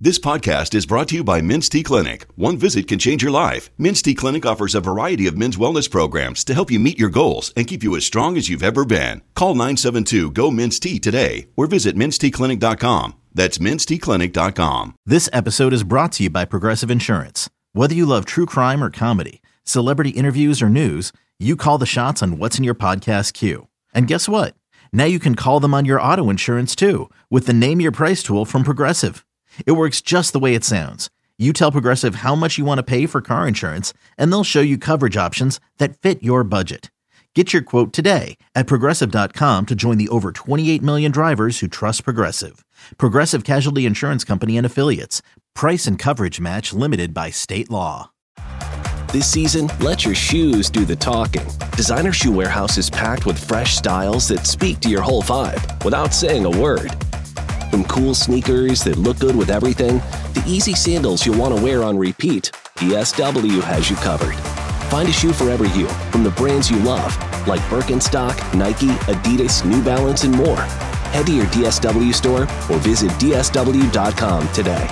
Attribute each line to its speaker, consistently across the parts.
Speaker 1: This podcast is brought to you by Men's T Clinic. One visit can change your life. Men's T Clinic offers a variety of men's wellness programs to help you meet your goals and keep you as strong as you've ever been. Call 972-GO-MEN'S-T today or visit menstclinic.com. That's menstclinic.com.
Speaker 2: This episode is brought to you by Progressive Insurance. Whether you love true crime or comedy, celebrity interviews or news, you call the shots on what's in your podcast queue. And guess what? Now you can call them on your auto insurance too with the Name Your Price tool from Progressive. It works just the way it sounds. You tell Progressive how much you want to pay for car insurance, and they'll show you coverage options that fit your budget. Get your quote today at Progressive.com to join the over 28 million drivers who trust Progressive. Progressive Casualty Insurance Company and Affiliates. Price and coverage match limited by state law.
Speaker 3: This season, let your shoes do the talking. Designer Shoe Warehouse is packed with fresh styles that speak to your whole vibe without saying a word. From cool sneakers that look good with everything, to easy sandals you'll want to wear on repeat, DSW has you covered. Find a shoe for every you, from the brands you love, like Birkenstock, Nike, Adidas, New Balance, and more. Head to your DSW store or visit DSW.com today.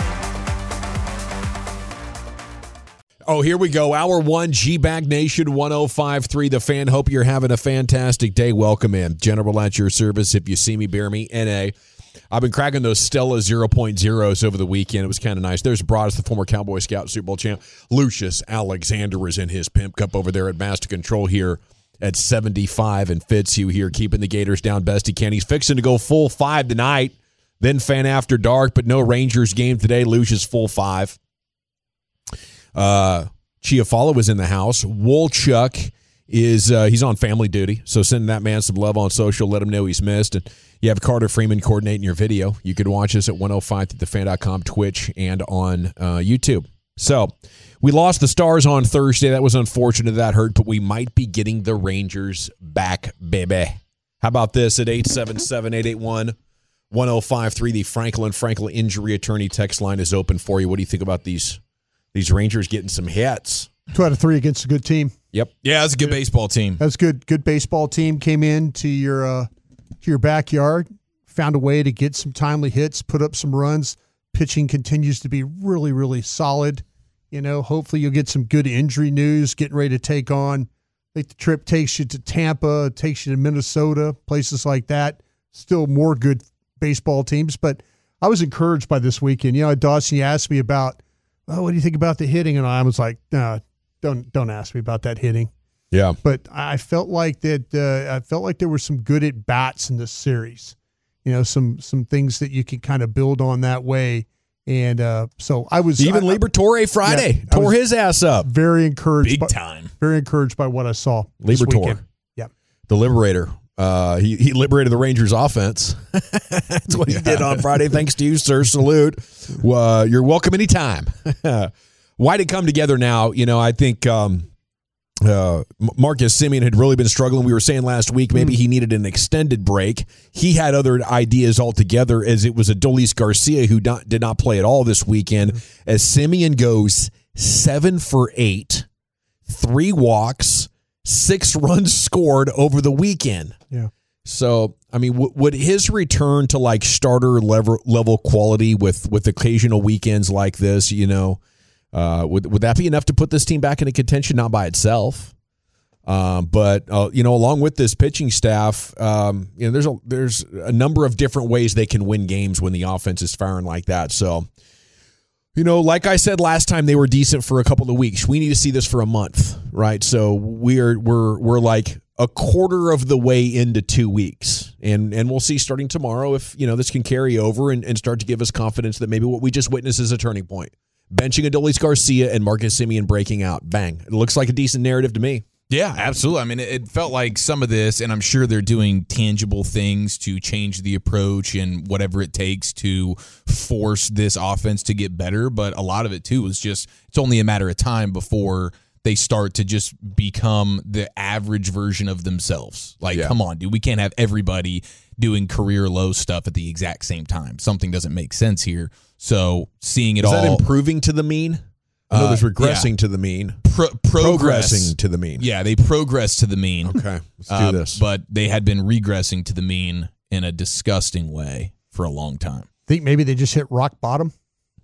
Speaker 4: Oh, here we go. Hour one, G-Bag Nation 105.3 The Fan. Hope you're having a fantastic day. Welcome in. General at your service. If you see me, bear me. N.A. I've been cracking those Stella 0.0s over the weekend. It was kind of nice. There's Broadus, the former Cowboy Scout Super Bowl champ. Lucius Alexander is in his Pimp Cup over there at Master Control here at 75. And Fitzhugh here keeping the Gators down best he can. He's fixing to go full 5 tonight. Then Fan After Dark, but no Rangers game today. Lucius full 5. Chiafalo was in the house. Wolchuk is he's on family duty, so send that man some love on social. Let him know he's missed. And you have Carter Freeman coordinating your video. You can watch us at 105thefan.com, Twitch, and on YouTube. So we lost the Stars on Thursday. That was unfortunate. That hurt, but we might be getting the Rangers back, baby. How about this at 877-881-1053? The Franklin Injury Attorney text line is open for you. What do you think about these Rangers getting some hits?
Speaker 5: 2 out of 3 against a good team.
Speaker 4: Yep.
Speaker 6: Yeah, that's a good baseball team.
Speaker 5: That's good. Good baseball team. Came in to your backyard, found a way to get some timely hits, put up some runs. Pitching continues to be really, really solid. You know, hopefully you'll get some good injury news. Getting ready to take on. I think the trip takes you to Tampa, takes you to Minnesota, places like that. Still more good baseball teams, but I was encouraged by this weekend. You know, Dawson, you asked me about, oh, what do you think about the hitting? And I was like, no, don't ask me about that hitting.
Speaker 4: Yeah.
Speaker 5: But I felt like that. I felt like there were some good at bats in this series. You know, some things that you can kind of build on that way. And so I was
Speaker 4: even Liberatore Friday tore his ass up.
Speaker 5: Very encouraged,
Speaker 6: big time.
Speaker 5: Very encouraged by what I saw.
Speaker 4: Liberatore,
Speaker 5: yeah,
Speaker 4: the Liberator. He liberated the Rangers offense. That's what he did on Friday. Thanks to you, sir. Salute. You're welcome anytime. Why did it come together now? You know, I think Marcus Semien had really been struggling. We were saying last week maybe he needed an extended break. He had other ideas altogether, as it was Adolis Garcia who did not play at all this weekend. As Semien goes 7 for 8, 3 walks, 6 runs scored over the weekend.
Speaker 5: Yeah.
Speaker 4: So, I mean, would his return to like starter level quality with occasional weekends like this, you know, would that be enough to put this team back into contention? Not by itself, but you know, along with this pitching staff, you know, there's a number of different ways they can win games when the offense is firing like that. So, you know, like I said last time, they were decent for a couple of weeks. We need to see this for a month, right? So we're like a quarter of the way into 2 weeks, and we'll see starting tomorrow if, you know, this can carry over and start to give us confidence that maybe what we just witnessed is a turning point. Benching Adolis Garcia and Marcus Semien breaking out. Bang. It looks like a decent narrative to me.
Speaker 6: Yeah, absolutely. I mean, it felt like some of this, and I'm sure they're doing tangible things to change the approach and whatever it takes to force this offense to get better. But a lot of it, too, is just it's only a matter of time before they start to just become the average version of themselves. Like, come on, dude. We can't have everybody doing career low stuff at the exact same time. Something doesn't make sense here. So seeing it
Speaker 4: all.
Speaker 6: Is
Speaker 4: that improving to the mean? No, there's regressing to the mean. Progressing to the mean.
Speaker 6: Yeah, they progressed to the mean.
Speaker 4: Okay, let's do this.
Speaker 6: But they had been regressing to the mean in a disgusting way for a long time.
Speaker 5: Think maybe they just hit rock bottom?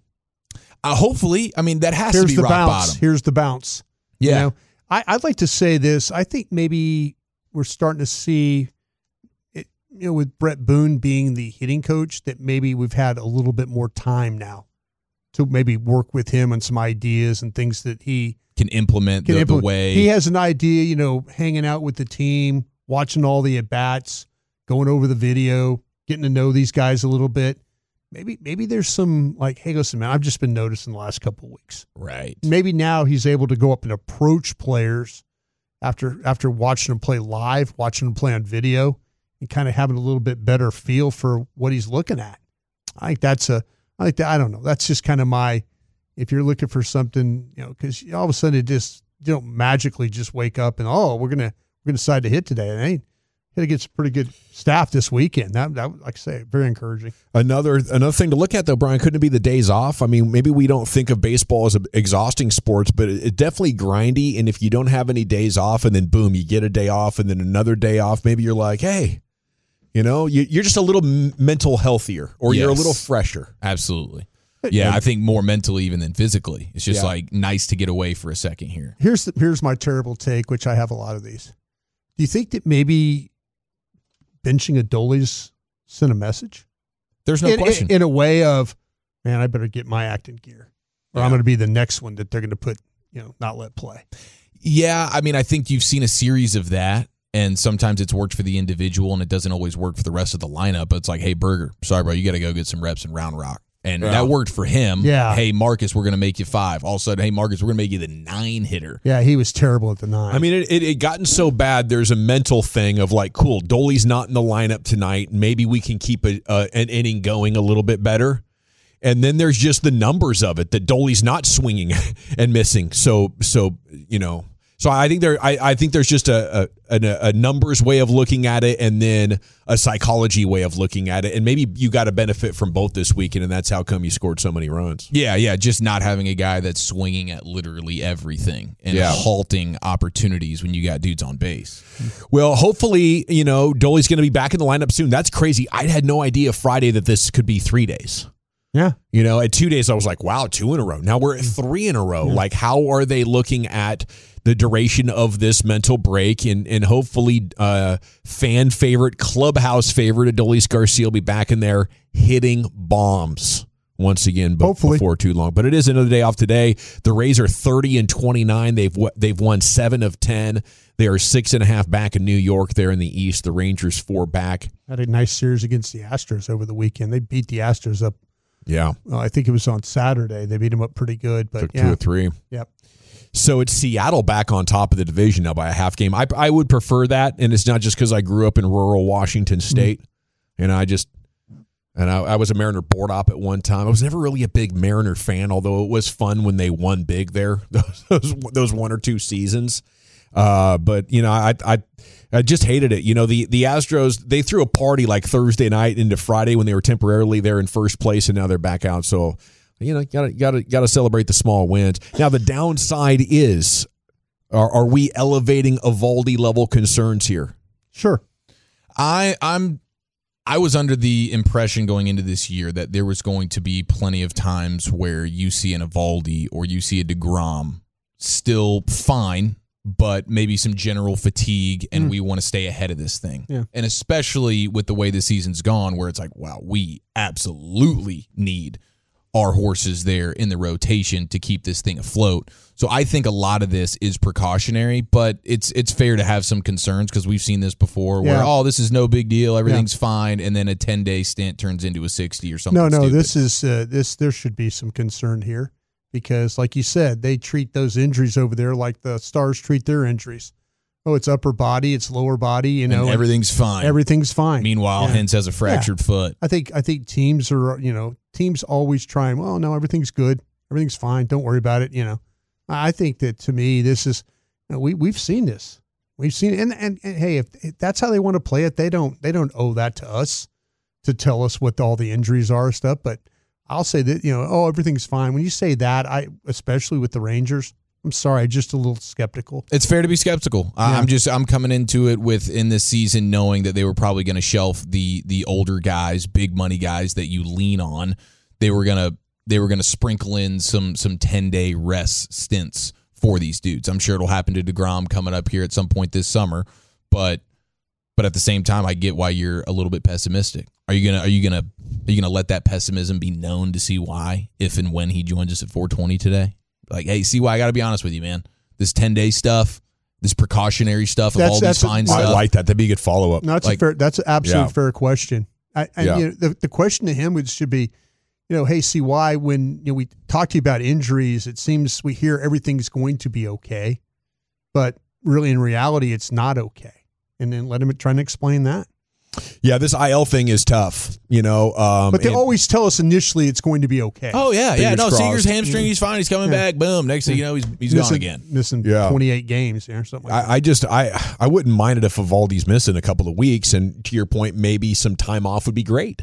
Speaker 6: Hopefully, I mean, that has to be
Speaker 5: the
Speaker 6: rock
Speaker 5: bounce.
Speaker 6: bottom.
Speaker 5: Here's the bounce.
Speaker 6: Yeah.
Speaker 5: You know, I'd like to say this. I think maybe we're starting to see it, you know, with Brett Boone being the hitting coach, that maybe we've had a little bit more time now to maybe work with him on some ideas and things that he
Speaker 6: can implement the way.
Speaker 5: He has an idea, you know, hanging out with the team, watching all the at-bats, going over the video, getting to know these guys a little bit. Maybe there's some like, hey, listen, man, I've just been noticing the last couple of weeks.
Speaker 6: Right.
Speaker 5: Maybe now he's able to go up and approach players after watching them play live, watching them play on video, and kind of having a little bit better feel for what he's looking at. I don't know. That's just kind of my, if you're looking for something, you know, because all of a sudden it just, you don't magically just wake up and, we're gonna decide to hit today. And hey, got to get some pretty good staff this weekend. That, like I say, very encouraging.
Speaker 4: Another thing to look at, though, Brian, couldn't it be the days off? I mean, maybe we don't think of baseball as an exhausting sports, but it's definitely grindy. And if you don't have any days off and then, boom, you get a day off and then another day off, maybe you're like, hey, you know, you're just a little mental healthier, or you're a little fresher.
Speaker 6: Absolutely. Yeah, I think more mentally even than physically. It's just like nice to get away for a second here.
Speaker 5: Here's my terrible take, which I have a lot of these. Do you think that maybe benching Adolis sent a message?
Speaker 6: There's no question.
Speaker 5: In a way of, man, I better get my act in gear, or I'm going to be the next one that they're going to put, you know, not let play.
Speaker 6: Yeah, I mean, I think you've seen a series of that, and sometimes it's worked for the individual, and it doesn't always work for the rest of the lineup. But it's like, hey, Berger, sorry, bro, you got to go get some reps in Round Rock. And that worked for him.
Speaker 5: Yeah.
Speaker 6: Hey, Marcus, we're going to make you 5. All of a sudden, hey, Marcus, we're going to make you the 9 hitter.
Speaker 5: Yeah, he was terrible at the 9.
Speaker 4: I mean, it gotten so bad, there's a mental thing of like, cool, Dolly's not in the lineup tonight. Maybe we can keep an inning going a little bit better. And then there's just the numbers of it, that Dolly's not swinging and missing. So you know. So I think there's just a numbers way of looking at it, and then a psychology way of looking at it, and maybe you got to benefit from both this weekend, and that's how come you scored so many runs.
Speaker 6: Yeah, just not having a guy that's swinging at literally everything and halting opportunities when you got dudes on base.
Speaker 4: Well, hopefully, you know, Dolly's going to be back in the lineup soon. That's crazy. I had no idea Friday that this could be 3 days.
Speaker 5: Yeah.
Speaker 4: You know, at 2 days, I was like, wow, 2 in a row. Now we're at 3 in a row. Yeah. Like, how are they looking at the duration of this mental break? And hopefully fan favorite, clubhouse favorite, Adolis Garcia will be back in there hitting bombs once again before too long. But it is another day off today. The Rays are 30-29. They've won 7 of 10. They are 6.5 back in New York. They're in the East. The Rangers 4 back.
Speaker 5: Had a nice series against the Astros over the weekend. They beat the Astros up.
Speaker 4: Yeah.
Speaker 5: I think it was on Saturday. They beat them up pretty good. But
Speaker 4: took 2 or 3.
Speaker 5: Yep.
Speaker 4: So it's Seattle back on top of the division now by a half game. I would prefer that, and it's not just because I grew up in rural Washington State, and I was a Mariner board op at one time. I was never really a big Mariner fan, although it was fun when they won big there, those 1 or 2 seasons. But you know, I just hated it. You know, the Astros, they threw a party like Thursday night into Friday when they were temporarily there in first place, and now they're back out. So, you know, gotta celebrate the small wins. Now the downside is, are we elevating Eovaldi level concerns here?
Speaker 5: Sure.
Speaker 6: I was under the impression going into this year that there was going to be plenty of times where you see an Eovaldi or you see a DeGrom still fine, but maybe some general fatigue, and we want to stay ahead of this thing.
Speaker 5: Yeah.
Speaker 6: And especially with the way the season's gone, where it's like, wow, we absolutely need our horses there in the rotation to keep this thing afloat. So I think a lot of this is precautionary, but it's fair to have some concerns because we've seen this before where, this is no big deal, everything's fine, and then a 10-day stint turns into a 60 or something.
Speaker 5: No,
Speaker 6: stupid.
Speaker 5: this is there should be some concern here because, like you said, they treat those injuries over there like the Stars treat their injuries. Oh, it's upper body, it's lower body, you know.
Speaker 6: And everything's fine.
Speaker 5: Everything's fine.
Speaker 6: Meanwhile, Hens has a fractured foot.
Speaker 5: I think teams are, teams always try and, well, no, everything's good. Everything's fine. Don't worry about it, I think that, to me, this is, we've seen this. We've seen it. And hey, if that's how they want to play it, they don't owe that to us to tell us what all the injuries are and stuff. But I'll say that, everything's fine. When you say that, especially with the Rangers, I'm sorry, just a little skeptical.
Speaker 6: It's fair to be skeptical. Yeah. I'm coming into it in this season knowing that they were probably going to shelf the older guys, big money guys that you lean on. They were going to they were going to sprinkle in some 10-day rest stints for these dudes. I'm sure it'll happen to DeGrom coming up here at some point this summer, but at the same time, I get why you're a little bit pessimistic. Are you gonna let that pessimism be known to CY if and when he joins us at 420 today? Like, hey, CY, I got to be honest with you, man. This 10-day stuff, this precautionary stuff of all these fine stuff.
Speaker 4: I like that. That'd be a good follow-up.
Speaker 5: No, that's an absolute fair question. The question to him should be, hey, CY, when we talk to you about injuries, it seems we hear everything's going to be okay, but really in reality, it's not okay. And then let him try and explain that.
Speaker 4: Yeah, this IL thing is tough,
Speaker 5: but they always tell us initially it's going to be okay.
Speaker 6: Oh, yeah. No, Seager's hamstring, he's fine. He's coming back. Boom. Next thing you know, he's gone again.
Speaker 5: Missing 28 games or something like
Speaker 4: that. I wouldn't mind it if Eovaldi's missing a couple of weeks. And to your point, maybe some time off would be great,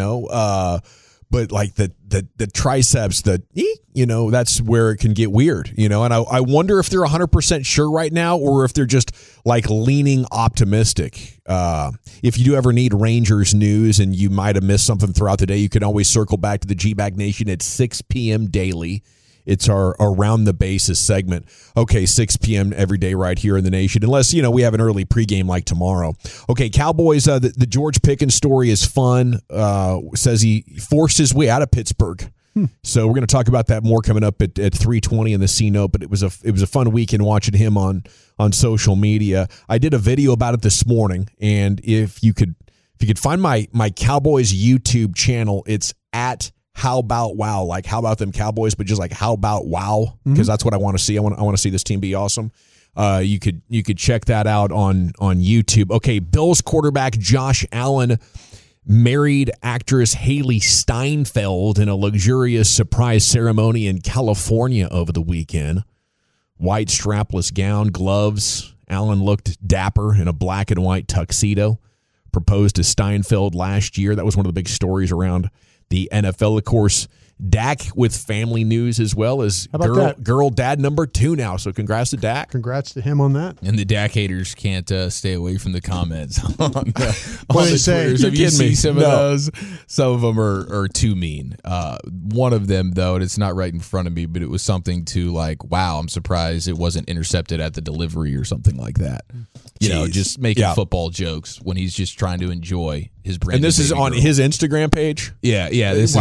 Speaker 4: But like the triceps, that's where it can get weird, And I wonder if they're 100% sure right now, or if they're just like leaning optimistic. If you do ever need Rangers news and you might have missed something throughout the day, you can always circle back to the G-Bag Nation at 6 p.m. daily. It's our Around the Bases segment. Okay, 6 p.m. every day right here in the nation, unless, we have an early pregame like tomorrow. Okay, Cowboys, the George Pickens story is fun. Says he forced his way out of Pittsburgh. So we're going to talk about that more coming up at 3:20 in the C-Note, but it was a fun weekend watching him on social media. I did a video about it this morning, and if you could find my Cowboys YouTube channel, it's at How About Wow, like how about them Cowboys, but just like how about wow, because that's what I want to see. I want to see this team be awesome. You could check that out on YouTube. Okay, Bills quarterback Josh Allen married actress Haley Steinfeld in a luxurious surprise ceremony in California over the weekend. White strapless gown, gloves. Allen looked dapper in a black and white tuxedo. Proposed to Steinfeld last year. That was one of the big stories around the NFL. Of course, Dak with family news as well as girl dad number 2 now. So congrats to Dak.
Speaker 5: Congrats to him on that.
Speaker 6: And the Dak haters can't stay away from the comments on
Speaker 5: what they say.
Speaker 6: Twitters. Have you seen some of those? Some of them are too mean. One of them, though, and it's not right in front of me, but it was something to like, wow, I'm surprised it wasn't intercepted at the delivery or something like that. Just making football jokes when he's just trying to enjoy his brand.
Speaker 4: And this is on his Instagram page?
Speaker 6: Yeah. This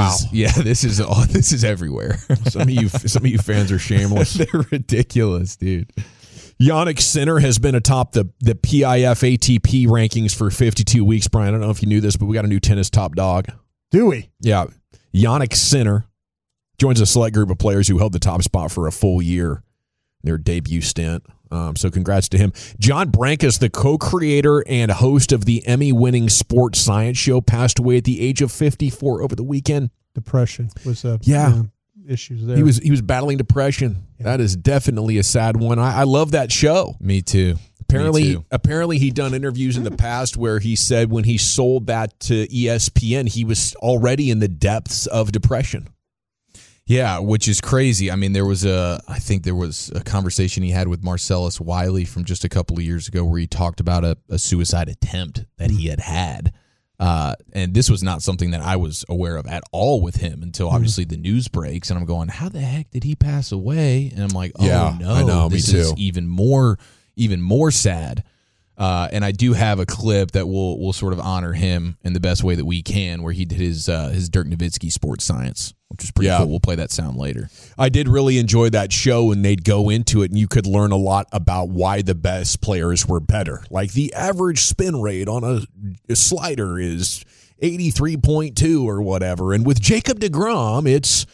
Speaker 6: is everywhere.
Speaker 4: Some of you fans are shameless.
Speaker 6: They're ridiculous, dude.
Speaker 4: Yannick Sinner has been atop the PIF ATP rankings for 52 weeks, Brian. I don't know if you knew this, but we got a new tennis top dog.
Speaker 5: Do we?
Speaker 4: Yeah. Yannick Sinner joins a select group of players who held the top spot for a full year, their debut stint. So congrats to him. John Brankus, the co-creator and host of the Emmy-winning Sports Science Show, passed away at the age of 54 over the weekend.
Speaker 5: Depression was issues there.
Speaker 4: He was battling depression. Yeah. That is definitely a sad one. I love that show.
Speaker 6: Me too.
Speaker 4: Apparently he'd done interviews in the past where he said when he sold that to ESPN, he was already in the depths of depression.
Speaker 6: Yeah, which is crazy. I mean, there was a conversation he had with Marcellus Wiley from just a couple of years ago where he talked about a suicide attempt that he had. And this was not something that I was aware of at all with him until obviously the news breaks. And I'm going, how the heck did he pass away? And I'm like, oh no,
Speaker 4: I know,
Speaker 6: this is even more sad. And I do have a clip that will sort of honor him in the best way that we can, where he did his Dirk Nowitzki Sports Science, which is pretty cool. We'll play that sound later.
Speaker 4: I did really enjoy that show, and they'd go into it, and you could learn a lot about why the best players were better. Like the average spin rate on a slider is 83.2 or whatever, and with Jacob deGrom, it's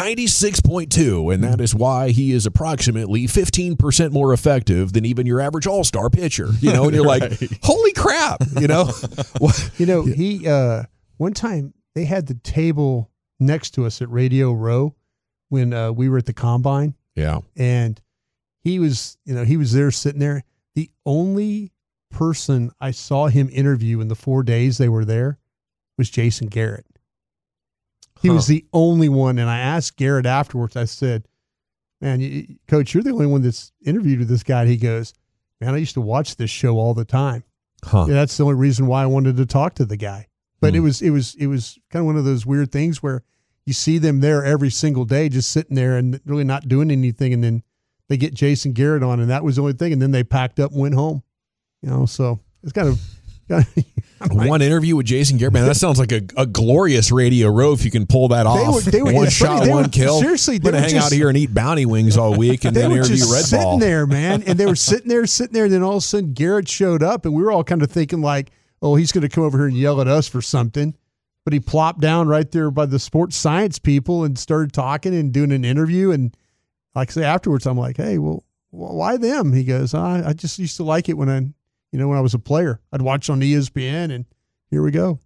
Speaker 4: 96.2, and that is why he is approximately 15% more effective than even your average all-star pitcher. And you're like, holy crap,
Speaker 5: he one time they had the table next to us at Radio Row when we were at the Combine.
Speaker 4: Yeah.
Speaker 5: And he was there sitting there. The only person I saw him interview in the 4 days they were there was Jason Garrett. He was the only one, and I asked Garrett afterwards, I said, man, Coach, you're the only one that's interviewed with this guy. And he goes, man, I used to watch this show all the time. Yeah, that's the only reason why I wanted to talk to the guy. But it was kind of one of those weird things where you see them there every single day, just sitting there and really not doing anything. And then they get Jason Garrett on, and that was the only thing. And then they packed up and went home. So it's kind of
Speaker 4: one interview with Jason Garrett. Man, that sounds like a glorious Radio Row if you can pull that off.
Speaker 5: They were
Speaker 4: one shot, one kill.
Speaker 5: Seriously,
Speaker 4: I'm going to hang out here and eat bounty wings all week and then interview Red Ball.
Speaker 5: Sitting there, man, and they were sitting there, and then all of a sudden Garrett showed up, and we were all kind of thinking like, oh, he's going to come over here and yell at us for something. But he plopped down right there by the sports science people and started talking and doing an interview. And like I say, afterwards, I'm like, hey, well, why them? He goes, I just used to like it when I was a player. I'd watch on ESPN, and here we go.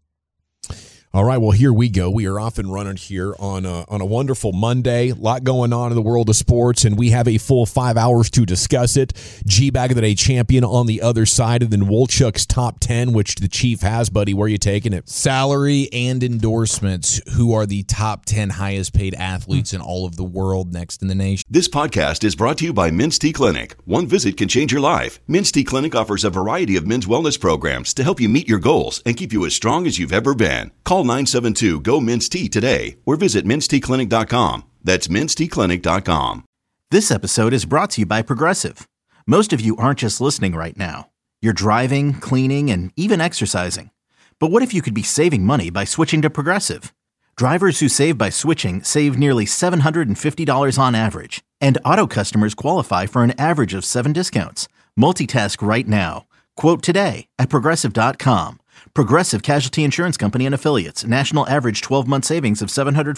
Speaker 4: All right, well, here we go. We are off and running here on a wonderful Monday. A lot going on in the world of sports, and we have a full 5 hours to discuss it. G-Bag of the Day champion on the other side, and then Wolchuk's top 10, which the Chief has, buddy. Where are you taking it?
Speaker 6: Salary and endorsements. Who are the top 10 highest paid athletes in all of the world, next in the nation?
Speaker 1: This podcast is brought to you by Men's T Clinic. One visit can change your life. Men's T Clinic offers a variety of men's wellness programs to help you meet your goals and keep you as strong as you've ever been. Call 972-GO-MEN'S-T today or visit mensteclinic.com. That's mensteclinic.com.
Speaker 2: This episode is brought to you by Progressive. Most of you aren't just listening right now. You're driving, cleaning, and even exercising. But what if you could be saving money by switching to Progressive? Drivers who save by switching save nearly $750 on average. And auto customers qualify for an average of 7 discounts. Multitask right now. Quote today at Progressive.com. Progressive Casualty Insurance Company and Affiliates. National average 12-month savings of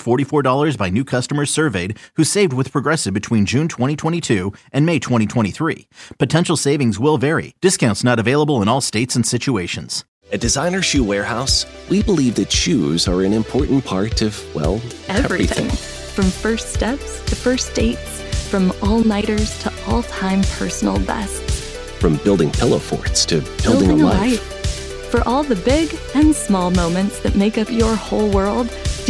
Speaker 2: $744 by new customers surveyed who saved with Progressive between June 2022 and May 2023. Potential savings will vary. Discounts not available in all states and situations.
Speaker 3: At Designer Shoe Warehouse, we believe that shoes are an important part of, well, everything.
Speaker 7: From first steps to first dates, from all-nighters to all-time personal bests.
Speaker 3: From building pillow forts to building a life.
Speaker 7: For all the big and small moments that make up your whole world,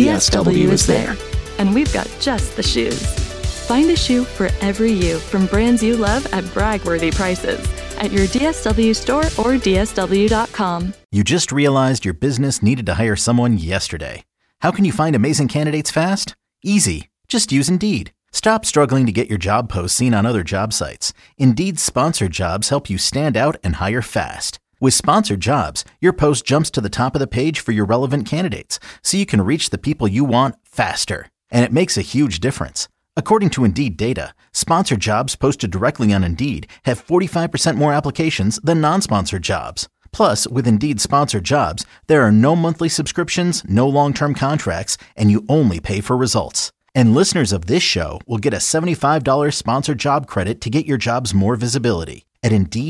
Speaker 7: DSW is there. And we've got just the shoes. Find a shoe for every you from brands you love at brag-worthy prices at your DSW store or DSW.com.
Speaker 2: You just realized your business needed to hire someone yesterday. How can you find amazing candidates fast? Easy. Just use Indeed. Stop struggling to get your job posts seen on other job sites. Indeed's sponsored jobs help you stand out and hire fast. With sponsored jobs, your post jumps to the top of the page for your relevant candidates, so you can reach the people you want faster. And it makes a huge difference. According to Indeed data, sponsored jobs posted directly on Indeed have 45% more applications than non-sponsored jobs. Plus, with Indeed sponsored jobs, there are no monthly subscriptions, no long-term contracts, and you only pay for results. And listeners of this show will get a $75 sponsored job credit to get your jobs more visibility at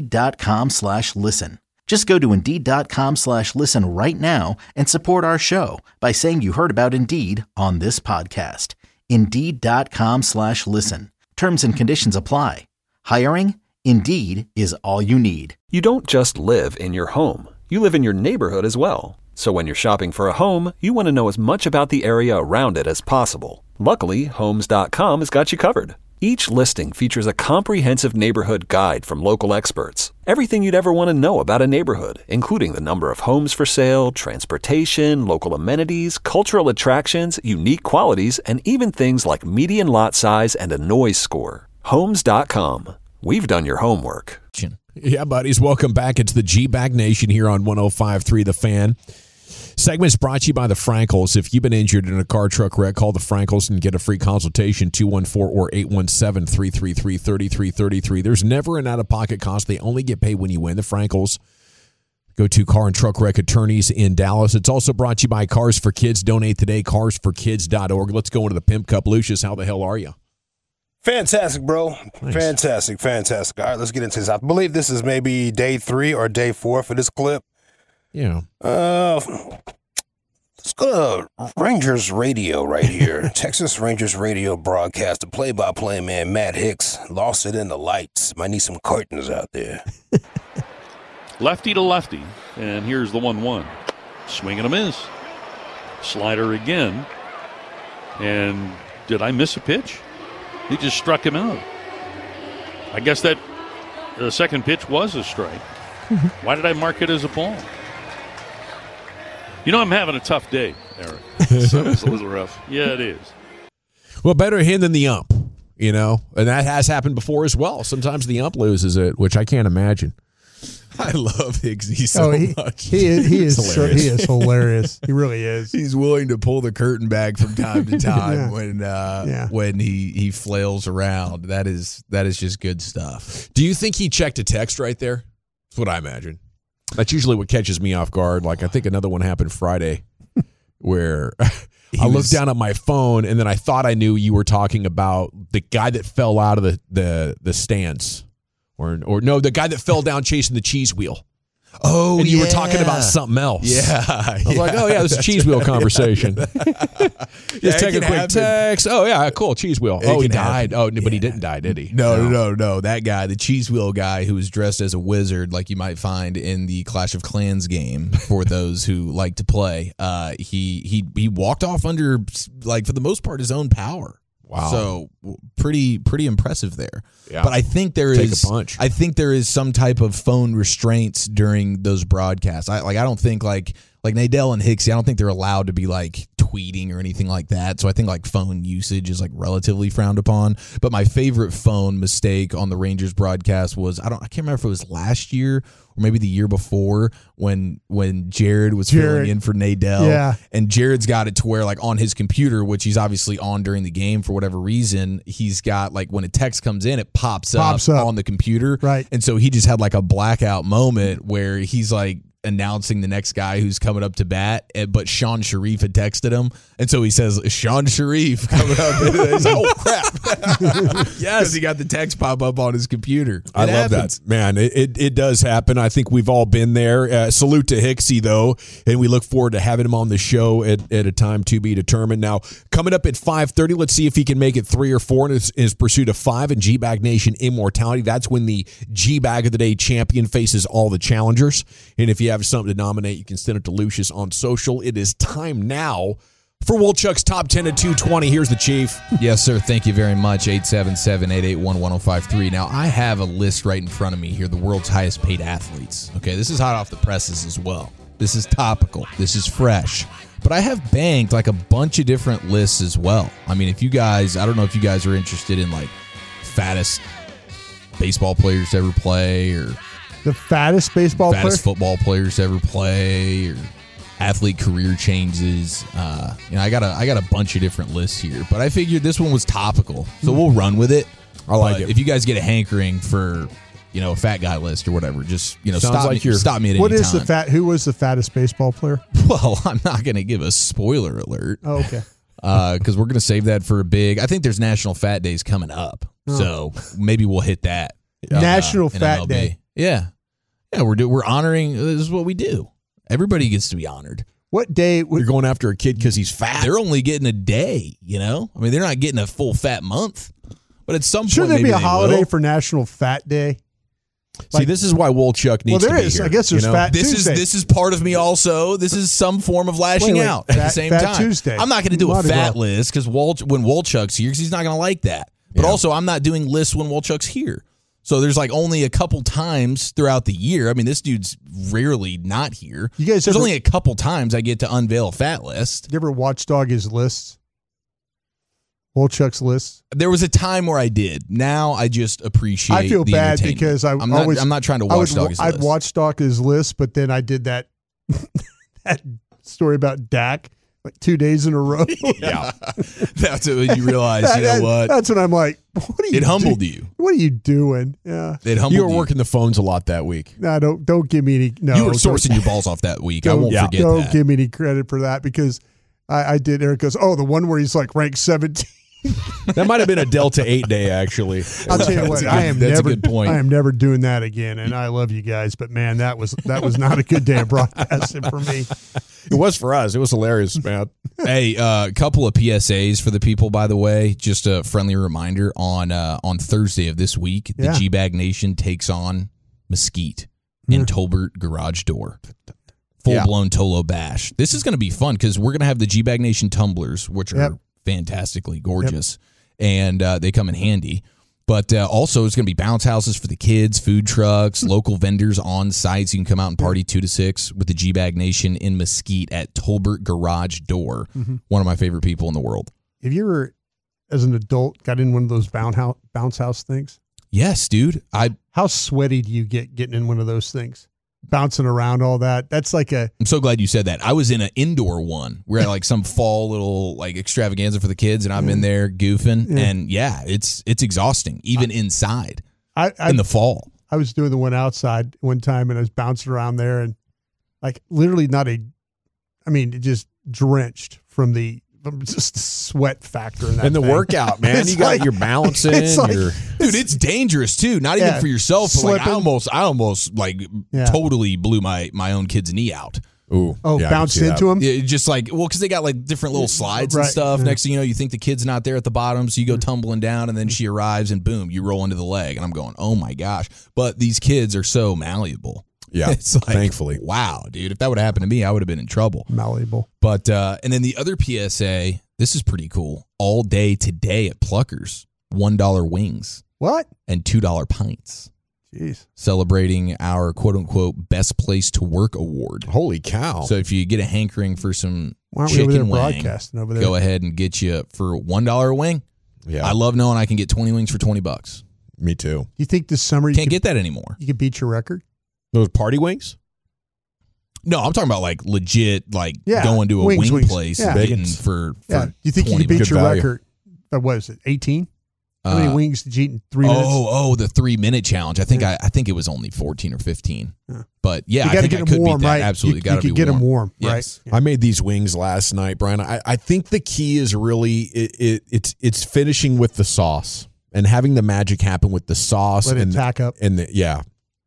Speaker 2: Indeed.com/listen. Just go to Indeed.com/listen right now and support our show by saying you heard about Indeed on this podcast. Indeed.com/listen. Terms and conditions apply. Hiring? Indeed is all you need.
Speaker 8: You don't just live in your home. You live in your neighborhood as well. So when you're shopping for a home, you want to know as much about the area around it as possible. Luckily, Homes.com has got you covered. Each listing features a comprehensive neighborhood guide from local experts. Everything you'd ever want to know about a neighborhood, including the number of homes for sale, transportation, local amenities, cultural attractions, unique qualities, and even things like median lot size and a noise score. Homes.com. We've done your homework.
Speaker 4: Yeah, buddies, welcome back. It's the G-Bag Nation here on 105.3 The Fan. Segment's brought to you by the Frankels. If you've been injured in a car truck wreck, call the Frankels and get a free consultation, 214 or 817-333-3333. There's never an out-of-pocket cost. They only get paid when you win. The Frankels. Go to Car and Truck Wreck Attorneys in Dallas. It's also brought to you by Cars for Kids. Donate today, carsforkids.org. Let's go into the Pimp Cup. Lucius, how the hell are you?
Speaker 9: Fantastic, bro.
Speaker 4: Nice.
Speaker 9: Fantastic. All right, let's get into this. I believe this is maybe day 3 or day 4 for this clip.
Speaker 4: Yeah.
Speaker 9: Let's go to Rangers Radio right here. Texas Rangers Radio broadcast. The play-by-play man, Matt Hicks, lost it in the lights. Might need some curtains out there.
Speaker 10: Lefty to lefty, and here's the 1-1. Swing and a miss. Slider again. And did I miss a pitch? He just struck him out. I guess that the second pitch was a strike. Why did I mark it as a ball? You know, I'm having a tough day, Eric. So it was rough. Yeah, it is.
Speaker 4: Well, better him than the ump, you know, and that has happened before as well. Sometimes the ump loses it, which I can't imagine.
Speaker 6: I love Higgsy so much.
Speaker 5: He is hilarious. He really is.
Speaker 6: He's willing to pull the curtain back from time to time when he flails around. That is just good stuff.
Speaker 4: Do you think he checked a text right there? That's what I imagine. That's usually what catches me off guard. Like I think another one happened Friday where I looked down at my phone and then I thought I knew you were talking about the guy that fell out of the stands. Or no, the guy that fell down chasing the cheese wheel.
Speaker 6: Oh,
Speaker 4: and you were talking about something else.
Speaker 6: Yeah.
Speaker 4: I was like, oh, yeah, this is a cheese wheel conversation. Just take a quick text. Oh, yeah, cool, cheese wheel. He died. Oh, but he didn't die, did he?
Speaker 6: No. That guy, the cheese wheel guy who was dressed as a wizard like you might find in the Clash of Clans game for those who like to play, he walked off under, like, for the most part, his own power.
Speaker 4: Wow.
Speaker 6: So pretty impressive there.
Speaker 4: Yeah.
Speaker 6: But I think there
Speaker 4: Take a punch.
Speaker 6: I think there is some type of phone restraints during those broadcasts. I don't think like Nadell and Hixie, I don't think they're allowed to be like tweeting or anything like that. So I think like phone usage is like relatively frowned upon. But my favorite phone mistake on the Rangers broadcast was I can't remember if it was last year or maybe the year before when Jared was filling in for Nadell.
Speaker 5: Yeah.
Speaker 6: And Jared's got it to where like on his computer, which he's obviously on during the game for whatever reason, he's got like when a text comes in, it pops up on the computer.
Speaker 5: Right.
Speaker 6: And so he just had like a blackout moment where he's like announcing the next guy who's coming up to bat, but Sean Sharif had texted him, and so he says Sean Sharif coming up. And he's like, oh crap! Yes, because he got the text pop up on his computer.
Speaker 4: I love that, man. It does happen. I think we've all been there. Salute to Hixie though, and we look forward to having him on the show at a time to be determined. Now coming up at 5:30, let's see if he can make it 3 or 4 in his pursuit of 5 in G-Bag Nation Immortality. That's when the G-Bag of the Day champion faces all the challengers, and if you have something to nominate, you can send it to Lucius on social. It is time now for Wolchuk's Top 10 at 220. Here's the Chief.
Speaker 6: Yes, sir. Thank you very much. 877-881-1053. Now, I have a list right in front of me here, the world's highest paid athletes. Okay, this is hot off the presses as well. This is topical. This is fresh. But I have banked like a bunch of different lists as well. I mean, I don't know if you guys are interested in like fattest baseball players to ever play or
Speaker 5: the fattest
Speaker 6: football players to ever play, or athlete career changes. I got a bunch of different lists here, but I figured this one was topical, so we'll run with it.
Speaker 4: I like it.
Speaker 6: If you guys get a hankering for a fat guy list or whatever, just stop me at any time.
Speaker 5: Who was the fattest baseball player?
Speaker 6: Well, I'm not going to give a spoiler alert.
Speaker 5: Oh, okay.
Speaker 6: Because we're going to save that for a big. I think there's National Fat Days coming up, so maybe we'll hit that.
Speaker 5: National Fat Day.
Speaker 6: Yeah. Yeah, we're honoring. This is what we do. Everybody gets to be honored.
Speaker 5: What day?
Speaker 4: You're going after a kid because he's fat.
Speaker 6: They're only getting a day. I mean, they're not getting a full fat month. But at some point,
Speaker 5: should there be a holiday
Speaker 6: will.
Speaker 5: for National Fat Day?
Speaker 4: See, this is why Wolchuk needs to be here.
Speaker 5: I guess there's Fat Tuesday.
Speaker 6: This is part of me also. This is some form of lashing out at the same time.
Speaker 5: Tuesday.
Speaker 6: I'm not going to do a fat list because when Wolchuk's here, because he's not going to like that. But also, I'm not doing lists when Wolchuk's here. So there's like only a couple times throughout the year. I mean, this dude's rarely not here. There's only a couple times I get to unveil a fat list.
Speaker 5: You ever watchdog his lists? Wolchuk's lists?
Speaker 6: There was a time where I did. Now I just appreciate.
Speaker 5: I feel bad because I'm
Speaker 6: not trying to watchdog his list.
Speaker 5: I'd watchdog his list, but then I did that that story about Dak like 2 days in a row.
Speaker 6: Yeah, that's when you realize. What?
Speaker 5: That's when I'm like, what are you?
Speaker 6: It humbled you.
Speaker 5: What are you doing? Yeah,
Speaker 6: it humbled you.
Speaker 4: You were working the phones a lot that week.
Speaker 5: No, don't give me any. No,
Speaker 6: you were sourcing your balls off that week. I won't forget that.
Speaker 5: Don't give me any credit for that because I did. Eric goes, oh, the one where he's like ranked 17.
Speaker 4: That might have been a Delta 8 day, actually.
Speaker 5: I'll tell you what,
Speaker 6: that's a good point.
Speaker 5: I am never doing that again, and I love you guys, but man, that was not a good day of broadcasting for me.
Speaker 4: It was for us. It was hilarious, man.
Speaker 6: Hey, a couple of PSAs for the people, by the way. Just a friendly reminder on Thursday of this week, the G-Bag Nation takes on Mesquite in Tolbert Garage Door. Full-blown Tolo Bash. This is going to be fun because we're going to have the G-Bag Nation tumblers, which are fantastically gorgeous, and they come in handy. But also, it's going to be bounce houses for the kids, food trucks, local vendors on site. So you can come out and party 2 to 6 with the G-Bag Nation in Mesquite at Tolbert Garage Door. One of my favorite people in the world.
Speaker 5: Have you ever, as an adult, got in one of those bounce house things?
Speaker 6: Yes, dude.
Speaker 5: How sweaty do you get getting in one of those things? Bouncing around, all that. That's like I'm
Speaker 6: so glad you said that. I was in an indoor one. We're at like some fall little like extravaganza for the kids, and I'm in there goofing. Yeah. And it's exhausting, even inside in the fall.
Speaker 5: I was doing the one outside one time, and I was bouncing around there, and like literally just drenched from just the sweat factor in that.
Speaker 4: And the
Speaker 5: thing.
Speaker 4: Workout, man. You got your balancing.
Speaker 6: Dude, it's dangerous too. Not even for yourself. But like I almost like totally blew my own kid's knee out.
Speaker 4: Ooh.
Speaker 5: Oh, bounced into him?
Speaker 6: Yeah, just like, because they got like different little slides and stuff. Next thing you know, you think the kid's not there at the bottom, so you go tumbling down, and then she arrives, and boom, you roll into the leg. And I'm going, oh my gosh. But these kids are so malleable.
Speaker 4: Yeah,
Speaker 6: it's like,
Speaker 4: thankfully.
Speaker 6: Wow, dude. If that would have happened to me, I would have been in trouble.
Speaker 5: Malleable.
Speaker 6: But, and then the other PSA, this is pretty cool. All day today at Pluckers, $1 wings.
Speaker 5: What?
Speaker 6: And $2 pints.
Speaker 5: Jeez.
Speaker 6: Celebrating our quote-unquote best place to work award.
Speaker 4: Holy cow.
Speaker 6: So if you get a hankering for some
Speaker 5: Why
Speaker 6: chicken
Speaker 5: we over there
Speaker 6: wing,
Speaker 5: broadcasting over there?
Speaker 6: Go ahead and get you for $1 a wing.
Speaker 4: Yeah.
Speaker 6: I love knowing I can get 20 wings for $20.
Speaker 4: Me too.
Speaker 5: Do you think this summer
Speaker 6: you can't get that anymore?
Speaker 5: You could beat your record?
Speaker 4: Those party wings?
Speaker 6: No, I'm talking about like legit, like going to a wing place and getting for
Speaker 5: Do you think you could beat your record? What is it, 18? How many wings did you eat in 3 minutes?
Speaker 6: Oh, the 3-minute challenge. I think I think it was only 14 or 15. Yeah. But yeah, I think I could beat that.
Speaker 5: Right?
Speaker 6: Absolutely, got to be
Speaker 5: get them warm,
Speaker 6: yes.
Speaker 5: right?
Speaker 4: Yeah. I made these wings last night, Brian. I think the key is really it's finishing with the sauce and having the magic happen with the sauce.
Speaker 5: Let it tack up.
Speaker 4: And
Speaker 5: yeah.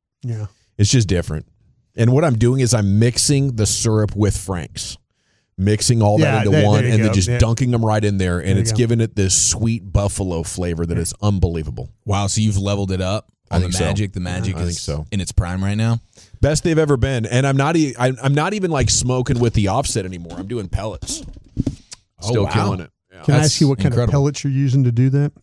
Speaker 4: It's just different. And what I'm doing is I'm mixing the syrup with Frank's. Mixing all that into one and then just dunking them right in there. And it's giving it this sweet buffalo flavor that is unbelievable.
Speaker 6: Wow. So you've leveled it up on the magic.
Speaker 4: So.
Speaker 6: The magic
Speaker 4: I think so.
Speaker 6: In its prime right now.
Speaker 4: Best they've ever been. And I'm not even like smoking with the offset anymore. I'm doing pellets. Still killing it. Yeah.
Speaker 5: Can I ask you what kind of pellets you're using to do that?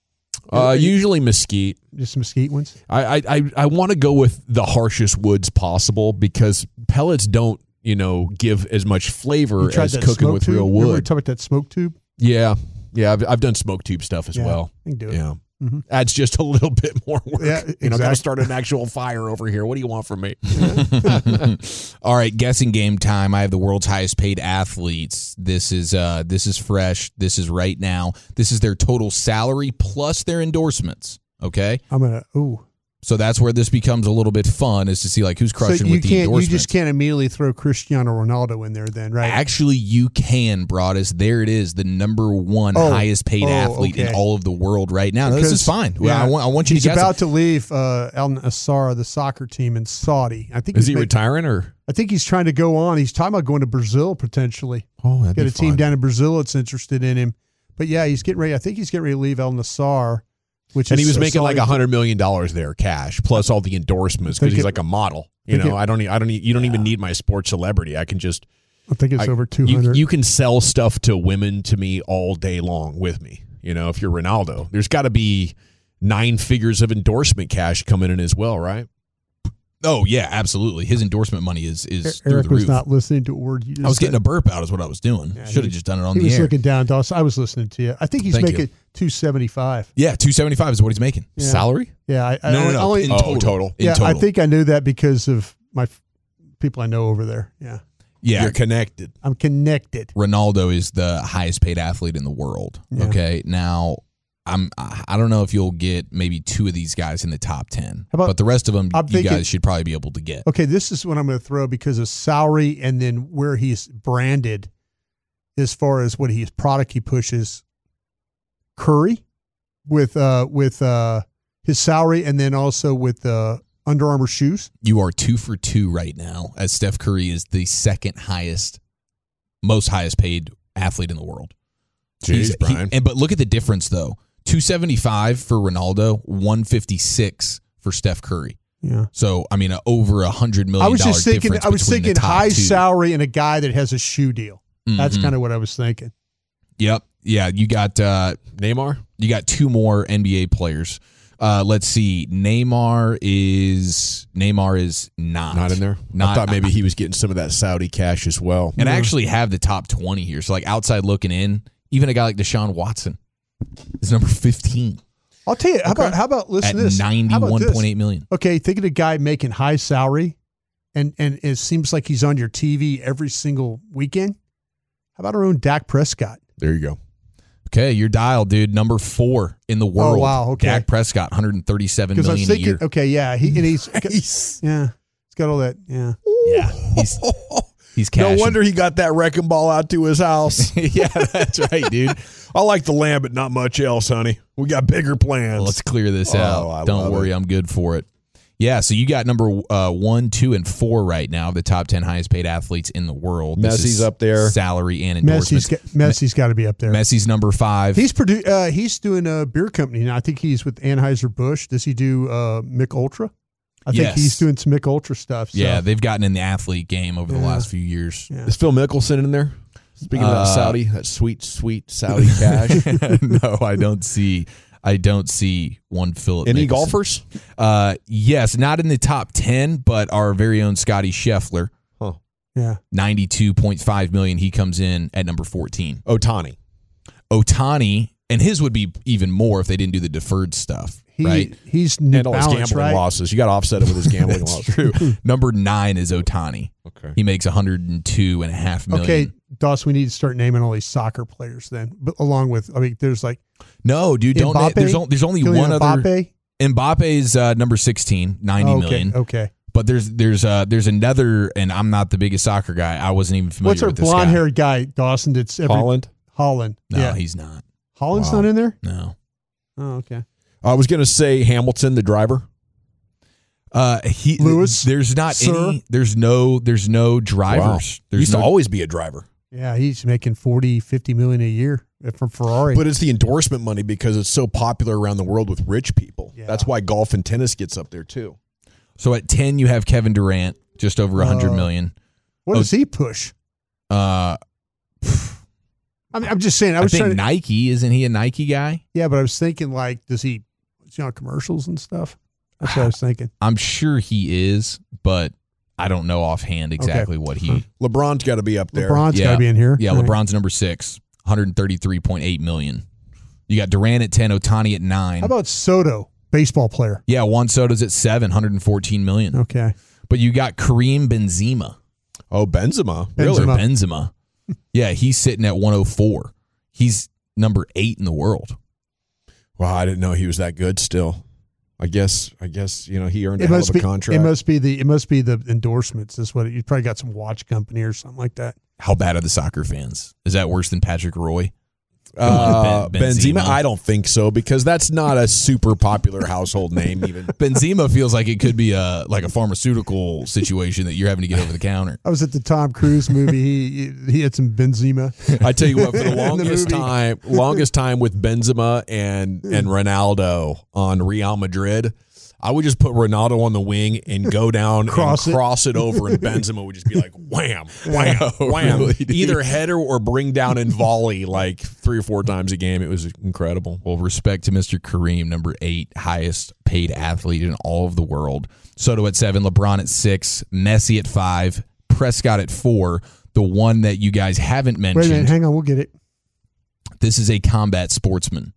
Speaker 4: Usually mesquite.
Speaker 5: Just mesquite ones?
Speaker 4: I want to go with the harshest woods possible because pellets don't, give as much flavor as cooking with real wood.
Speaker 5: Remember we talked about that smoke tube?
Speaker 4: Yeah. I've done smoke tube stuff as well.
Speaker 5: I can do it.
Speaker 4: Yeah. Mm-hmm. Adds just a little bit more work.
Speaker 5: Yeah, exactly.
Speaker 4: Got to start an actual fire over here. What do you want from me?
Speaker 6: All right, guessing game time. I have the world's highest paid athletes. This is fresh. This is right now. This is their total salary plus their endorsements. Okay. So that's where this becomes a little bit fun, is to see like who's crushing with the endorsements.
Speaker 5: You just can't immediately throw Cristiano Ronaldo in there then, right?
Speaker 6: Actually, you can, Broadus. There it is, the number one highest paid athlete in all of the world right now. Now, this is fine.
Speaker 5: Yeah,
Speaker 6: I want you to guess.
Speaker 5: He's about to leave Al Nassr, the soccer team in Saudi. I think
Speaker 4: is he retiring or?
Speaker 5: I think he's trying to go on. He's talking about going to Brazil potentially.
Speaker 4: Oh, that'd
Speaker 5: Get
Speaker 4: be
Speaker 5: a team down in Brazil that's interested in him. But yeah, he's getting ready. I think he's getting ready to leave Al Nassr.
Speaker 4: And he was making like $100 million there cash, plus all the endorsements because he's like a model. You don't even need my sports celebrity. I can just.
Speaker 5: I think it's over 200.
Speaker 4: You can sell stuff to women to me all day long with me. If you're Ronaldo, there's got to be 9 figures of endorsement cash coming in as well, right?
Speaker 6: Oh yeah, absolutely. His endorsement money is through
Speaker 5: Eric
Speaker 6: the roof.
Speaker 5: was not listening to a word you just
Speaker 6: I was
Speaker 5: said.
Speaker 6: getting a burp out is what I was doing.
Speaker 5: Yeah,
Speaker 6: Should have just done it on the air.
Speaker 5: He was looking down, Dawson. I was listening to you. I think he's making $275.
Speaker 6: Yeah, $275 is what he's making.
Speaker 5: Yeah.
Speaker 6: Salary?
Speaker 5: Yeah.
Speaker 6: No. In total.
Speaker 5: Yeah, I think I knew that because of my people I know over there. Yeah.
Speaker 6: Yeah.
Speaker 4: You're connected.
Speaker 5: I'm connected.
Speaker 6: Ronaldo is the highest paid athlete in the world.
Speaker 5: Yeah.
Speaker 6: Okay. Now, I don't know if you'll get maybe 2 of these guys in the top 10, but the rest of them you guys should probably be able to get.
Speaker 5: Okay, this is what I'm going to throw because of salary and then where he's branded as far as what product he pushes. Curry with his salary and then also with Under Armour shoes.
Speaker 6: You are 2 for 2 right now, as Steph Curry is the second most highest paid athlete in the world.
Speaker 4: Jeez, Brian.
Speaker 6: But look at the difference though. 275 for Ronaldo, 156 for Steph Curry.
Speaker 5: Yeah.
Speaker 6: So over $100 million.
Speaker 5: I was just thinking. I was thinking high
Speaker 6: 2.
Speaker 5: salary and a guy that has a shoe deal.
Speaker 6: Mm-hmm.
Speaker 5: That's kind of what I was thinking.
Speaker 6: Yep. Yeah. You got
Speaker 4: Neymar.
Speaker 6: You got two more NBA players. Let's see. Neymar is not
Speaker 4: in there. I thought maybe he was getting some of that Saudi cash as well.
Speaker 6: And I actually have the top 20 here. So like outside looking in, even a guy like Deshaun Watson is number 15.
Speaker 5: I'll tell you. How about listen
Speaker 6: at
Speaker 5: to this?
Speaker 6: $91.8 million.
Speaker 5: Okay, think of a guy making high salary, and it seems like he's on your TV every single weekend. How about our own Dak Prescott?
Speaker 4: There you go.
Speaker 6: Okay, you're dialed, dude. Number 4 in the world.
Speaker 5: Oh, wow. Okay.
Speaker 6: Dak Prescott, $137 million
Speaker 5: I was thinking,
Speaker 6: a year.
Speaker 5: okay, yeah, he's got all that, yeah.
Speaker 6: Yeah, he's cashing.
Speaker 4: No wonder he got that wrecking ball out to his house.
Speaker 6: Yeah, that's right, dude.
Speaker 4: I like the land, but not much else, honey. We got bigger plans.
Speaker 6: Well, let's clear this out. Don't worry, I'm good for it. Yeah, so you got number 1, 2, and 4 right now, the top 10 highest paid athletes in the world.
Speaker 4: Messi's up there.
Speaker 6: Salary and endorsements.
Speaker 5: Messi's got to be up there.
Speaker 6: Messi's number 5.
Speaker 5: He's doing a beer company now. I think he's with Anheuser-Busch. Does he do Mick Ultra? I think he's doing some Mick Ultra stuff. So.
Speaker 6: Yeah, they've gotten in the athlete game over the last few years.
Speaker 5: Yeah.
Speaker 4: Is Phil Mickelson in there? Speaking of that Saudi, that sweet Saudi cash.
Speaker 6: No, I don't see one Philip
Speaker 4: Any
Speaker 6: Mickelson.
Speaker 4: golfers?
Speaker 6: Yes, not in the top 10, but our very own Scotty Scheffler.
Speaker 4: Huh.
Speaker 5: Yeah.
Speaker 6: $92.5 million. He comes in at number 14.
Speaker 4: Ohtani,
Speaker 6: and his would be even more if they didn't do the deferred stuff. Right?
Speaker 5: He's
Speaker 4: and all his
Speaker 5: balance,
Speaker 4: gambling
Speaker 5: right?
Speaker 4: losses. You got to offset it with his gambling losses.
Speaker 6: True. Number 9 is Ohtani.
Speaker 4: Okay.
Speaker 6: He makes $102.5 million.
Speaker 5: Okay, Doss, we need to start naming all these soccer players then. But along with, there's like
Speaker 6: no, dude, don't.
Speaker 5: Mbappe?
Speaker 6: There's only
Speaker 5: Kylian
Speaker 6: one other.
Speaker 5: Mbappe?
Speaker 6: Mbappe's number 16, $90 million.
Speaker 5: Okay.
Speaker 6: But there's another, and I'm not the biggest soccer guy. I wasn't even familiar
Speaker 5: What's our
Speaker 6: with this guy.
Speaker 5: blonde-haired guy, Dawson? That's
Speaker 4: Holland.
Speaker 5: Holland.
Speaker 6: No,
Speaker 5: yeah.
Speaker 6: he's not.
Speaker 5: Holland's not in there?
Speaker 6: No.
Speaker 5: Oh, okay.
Speaker 4: I was going to say Hamilton, the driver.
Speaker 5: Lewis?
Speaker 6: There's not
Speaker 5: Sir?
Speaker 6: any. There's no drivers.
Speaker 4: Wow.
Speaker 6: There's
Speaker 4: Used to always be a driver.
Speaker 5: Yeah, he's making $40-50 million a year from Ferrari.
Speaker 4: But it's the endorsement money because it's so popular around the world with rich people.
Speaker 5: Yeah.
Speaker 4: That's why golf and tennis gets up there too.
Speaker 6: So at 10, you have Kevin Durant, just over $100 million.
Speaker 5: What does he push? I'm just saying.
Speaker 6: I think Nike, isn't he a Nike guy?
Speaker 5: Yeah, but I was thinking like, is he on commercials and stuff? That's what I was thinking.
Speaker 6: I'm sure he is, but I don't know offhand exactly what he.
Speaker 4: LeBron's got to be up there.
Speaker 5: LeBron's got to be in here.
Speaker 6: Yeah,
Speaker 5: Right.
Speaker 6: LeBron's number 6, $133.8 million. You got Durant at 10, Ohtani at 9.
Speaker 5: How about Soto, baseball player?
Speaker 6: Yeah, Juan Soto's at 7, $114 million.
Speaker 5: Okay.
Speaker 6: But you got Kareem Benzema.
Speaker 4: Oh, Benzema.
Speaker 5: Really?
Speaker 6: Benzema. Yeah, he's sitting at 104. He's number 8 in the world.
Speaker 4: Wow, I didn't know he was that good still. I guess he earned a hell of a contract.
Speaker 5: It must be the endorsements. That's what you probably got some watch company or something like that.
Speaker 6: How bad are the soccer fans? Is that worse than Patrick Roy?
Speaker 4: Benzema? I don't think so because that's not a super popular household name even.
Speaker 6: Benzema feels like it could be a pharmaceutical situation that you're having to get over the counter.
Speaker 5: I was at the Tom Cruise movie. He had some Benzema.
Speaker 4: I tell you what, for the longest time with Benzema and Ronaldo on Real Madrid, I would just put Ronaldo on the wing and go down cross it over, and Benzema would just be like, wham, wham, wham.
Speaker 6: Really,
Speaker 4: either header or bring down and volley like 3 or 4 times a game. It was incredible.
Speaker 6: Well, respect to Mr. Kareem, number 8, highest paid athlete in all of the world. Soto at 7, LeBron at 6, Messi at 5, Prescott at 4. The one that you guys haven't mentioned.
Speaker 5: Wait a minute, hang on, we'll get it.
Speaker 6: This is a combat sportsman.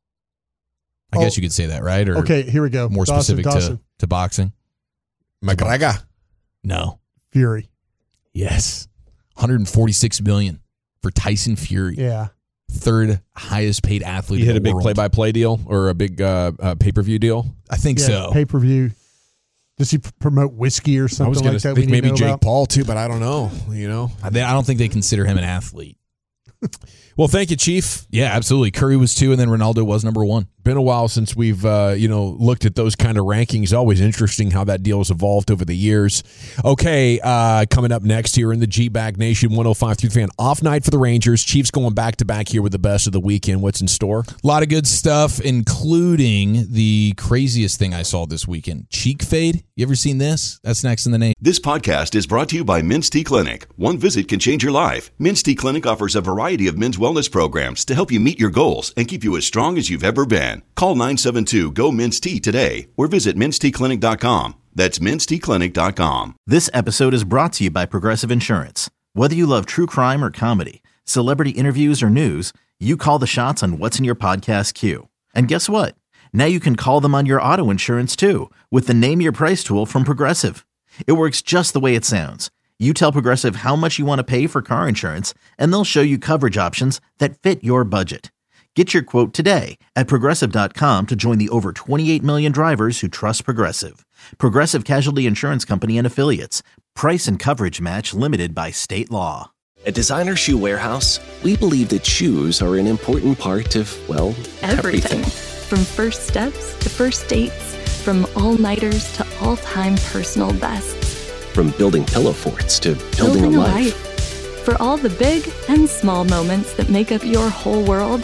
Speaker 6: I guess you could say that, right? Or
Speaker 5: okay, here we go.
Speaker 6: More specific to boxing.
Speaker 4: McGregor.
Speaker 6: No.
Speaker 5: Fury.
Speaker 6: Yes. $146 million for Tyson Fury.
Speaker 5: Yeah.
Speaker 6: 3rd highest paid athlete in the world.
Speaker 4: He hit a big play-by-play deal or a big pay-per-view deal?
Speaker 6: I think so.
Speaker 5: Pay-per-view. Does he promote whiskey or something like that?
Speaker 4: I was going to think maybe Jake Paul too, but I don't know.
Speaker 6: I don't think they consider him an athlete.
Speaker 4: Well, thank you, Chief.
Speaker 6: Yeah, absolutely. Curry was 2, and then Ronaldo was number 1.
Speaker 4: Been a while since we've looked at those kind of rankings. Always interesting how that deal has evolved over the years. Okay, coming up next here in the G-Bag Nation 105.3 Fan. Off night for the Rangers. Chiefs going back-to-back here with the best of the weekend. What's in store?
Speaker 6: A lot of good stuff, including the craziest thing I saw this weekend. Cheek fade. You ever seen this? That's next in the name.
Speaker 1: This podcast is brought to you by Mints Tea Clinic. One visit can change your life. Mints Tea Clinic offers a variety of men's wellness Wellness programs to help you meet your goals and keep you as strong as you've ever been. Call 972-GO-MINS-T today or visit MINSTClinic.com. That's MINSTClinic.com.
Speaker 2: This episode is brought to you by Progressive Insurance. Whether you love true crime or comedy, celebrity interviews or news, you call the shots on what's in your podcast queue. And guess what? Now you can call them on your auto insurance too with the Name Your Price tool from Progressive. It works just the way it sounds. You tell Progressive how much you want to pay for car insurance, and they'll show you coverage options that fit your budget. Get your quote today at Progressive.com to join the over 28 million drivers who trust Progressive. Progressive Casualty Insurance Company and Affiliates. Price and coverage match limited by state law.
Speaker 3: At Designer Shoe Warehouse, we believe that shoes are an important part of, well, everything.
Speaker 7: From first steps to first dates, from all-nighters to all-time personal bests.
Speaker 3: From building pillow forts to building a life.
Speaker 7: For all the big and small moments that make up your whole world,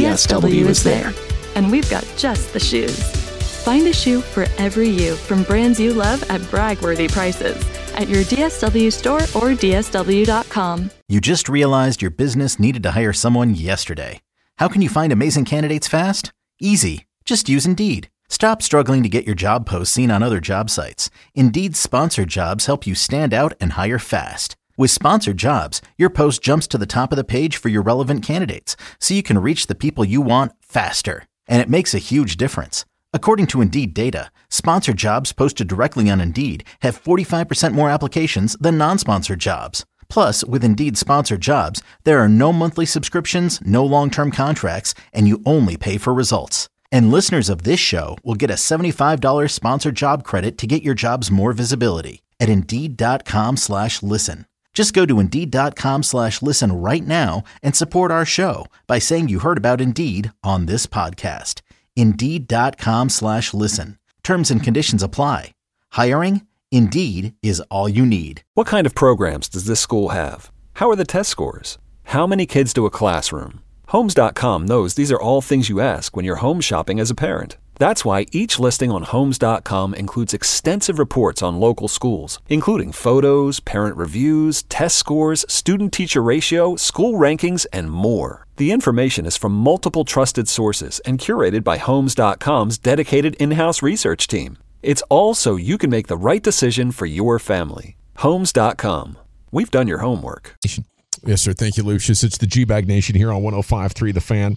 Speaker 7: DSW is there. And we've got just the shoes. Find a shoe for every you from brands you love at brag-worthy prices at your DSW store or DSW.com.
Speaker 2: You just realized your business needed to hire someone yesterday. How can you find amazing candidates fast? Easy. Just use Indeed. Stop struggling to get your job posts seen on other job sites. Indeed's sponsored jobs help you stand out and hire fast. With sponsored jobs, your post jumps to the top of the page for your relevant candidates, so you can reach the people you want faster. And it makes a huge difference. According to Indeed data, sponsored jobs posted directly on Indeed have 45% more applications than non-sponsored jobs. Plus, with Indeed sponsored jobs, there are no monthly subscriptions, no long-term contracts, and you only pay for results. And listeners of this show will get a $75 sponsored job credit to get your jobs more visibility at Indeed.com/listen. Just go to Indeed.com/listen right now and support our show by saying you heard about Indeed on this podcast. Indeed.com/listen. Terms and conditions apply. Hiring? Indeed is all you need.
Speaker 8: What kind of programs does this school have? How are the test scores? How many kids do a classroom? Homes.com knows these are all things you ask when you're home shopping as a parent. That's why each listing on Homes.com includes extensive reports on local schools, including photos, parent reviews, test scores, student-teacher ratio, school rankings, and more. The information is from multiple trusted sources and curated by Homes.com's dedicated in-house research team. It's all so you can make the right decision for your family. Homes.com. We've done your homework.
Speaker 4: Yes, sir. Thank you, Lucius. It's the G-Bag Nation here on 105.3 The Fan.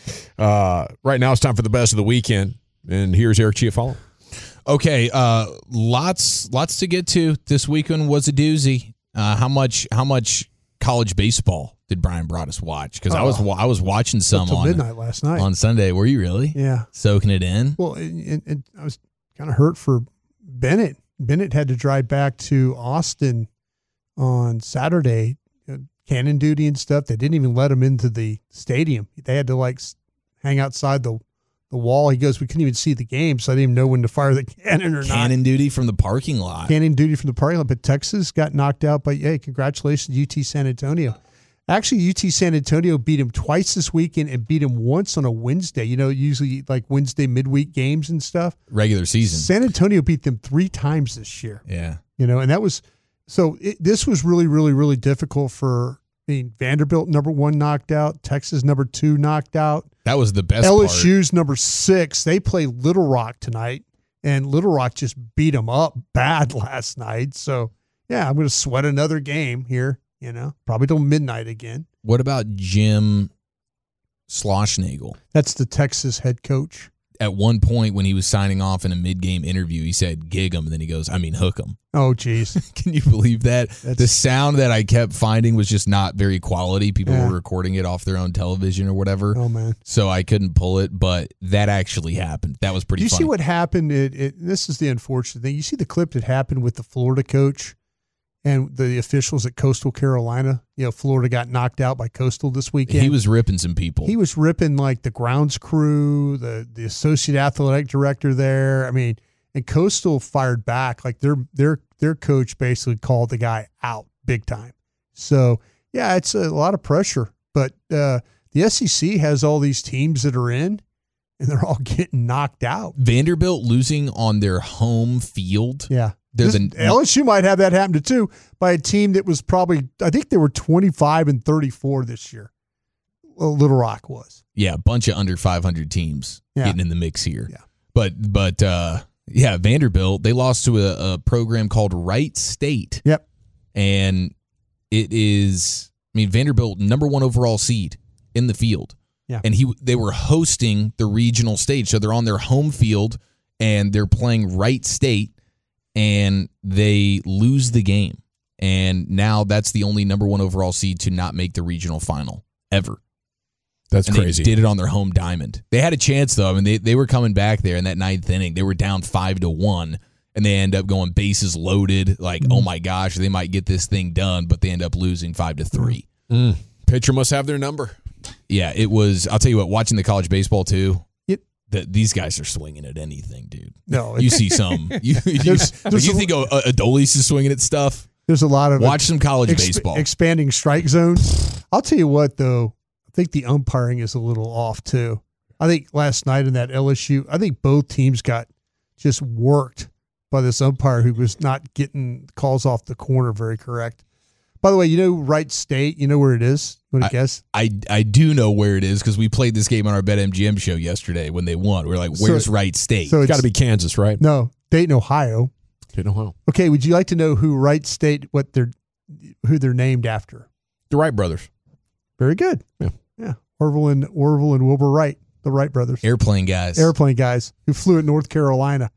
Speaker 4: Right now it's time for the best of the weekend, and here's Eric Chiafalo.
Speaker 6: Okay, lots to get to. This weekend was a doozy. How much college baseball did Brian Broaddus watch? Because I was watching some
Speaker 5: till
Speaker 6: on
Speaker 5: midnight last night
Speaker 6: on Sunday. Were you really?
Speaker 5: Yeah,
Speaker 6: soaking it in.
Speaker 5: Well, and I was kind of hurt for Bennett. Bennett had to drive back to Austin on Saturday. Cannon duty and stuff. They didn't even let him into the stadium. They had to hang outside the wall. He goes, we couldn't even see the game, so I didn't even know when to fire the cannon or not.
Speaker 6: Cannon duty from the parking lot.
Speaker 5: Cannon duty from the parking lot. But Texas got knocked out by, congratulations, UT San Antonio. Actually, UT San Antonio beat him twice this weekend and beat him once on a Wednesday. Usually Wednesday midweek games and stuff.
Speaker 6: Regular season.
Speaker 5: San Antonio beat them 3 times this year.
Speaker 6: Yeah.
Speaker 5: And that was... So this was really, really, really difficult for Vanderbilt, number 1, knocked out. Texas, number 2, knocked out.
Speaker 6: That was the best
Speaker 5: LSU's part. Number 6. They play Little Rock tonight, and Little Rock just beat them up bad last night. So, yeah, I'm going to sweat another game here, probably till midnight again.
Speaker 6: What about Jim Schlossnagle?
Speaker 5: That's the Texas head coach.
Speaker 6: At one point when he was signing off in a mid-game interview, he said, gig him, and then he goes, hook him.
Speaker 5: Oh, geez.
Speaker 6: Can you believe that? The sound that I kept finding was just not very quality. People were recording it off their own television or whatever.
Speaker 5: Oh, man.
Speaker 6: So I couldn't pull it, but that actually happened. That was pretty funny.
Speaker 5: Do you see what happened? This is the unfortunate thing. You see the clip that happened with the Florida coach and the officials at Coastal Carolina? Florida got knocked out by Coastal this weekend.
Speaker 6: He was ripping some people.
Speaker 5: He was ripping the grounds crew, the associate athletic director there. And Coastal fired back. Their coach basically called the guy out big time. So, yeah, it's a lot of pressure. But the SEC has all these teams that are in, and they're all getting knocked out.
Speaker 6: Vanderbilt losing on their home field.
Speaker 5: Yeah. LSU might have that happen too by a team that was probably, I think they were 25-34 this year. Little Rock was.
Speaker 6: Yeah, a bunch of under 500 teams getting in the mix here.
Speaker 5: Yeah.
Speaker 6: But Vanderbilt, they lost to a program called Wright State.
Speaker 5: Yep.
Speaker 6: And it is, Vanderbilt, number 1 overall seed in the field.
Speaker 5: Yeah.
Speaker 6: And they were hosting the regional stage. So they're on their home field and they're playing Wright State and they lose the game. And now that's the only number 1 overall seed to not make the regional final ever.
Speaker 4: That's
Speaker 6: and
Speaker 4: crazy.
Speaker 6: They did it on their home diamond. They had a chance, though. They were coming back there in that 9th inning. They were down 5-1, and they end up going bases loaded. Like, oh my gosh, they might get this thing done, but they end up losing 5-3.
Speaker 4: Pitcher must have their number.
Speaker 6: Yeah, it was. I'll tell you what. Watching the college baseball too.
Speaker 5: Yep.
Speaker 6: These guys are swinging at anything, dude.
Speaker 5: No,
Speaker 6: you see some. You think Adolis is swinging at stuff?
Speaker 5: There's a lot of
Speaker 6: watch some college baseball.
Speaker 5: Expanding strike zones. I'll tell you what, though. I think the umpiring is a little off, too. I think last night in that LSU, I think both teams got just worked by this umpire who was not getting calls off the corner very correct. By the way, you know Wright State? You know where it is? Want to guess?
Speaker 6: I do know where it is because we played this game on our BetMGM show yesterday when they won. We're like, where's Wright State?
Speaker 5: So
Speaker 4: it's got to be Kansas, right?
Speaker 5: No, Dayton, Ohio.
Speaker 4: Dayton, Ohio.
Speaker 5: Okay, would you like to know who Wright State, who they're named after?
Speaker 4: The Wright brothers.
Speaker 5: Very good. Yeah. Orville and Wilbur Wright, the Wright brothers.
Speaker 6: Airplane guys
Speaker 5: who flew at North Carolina.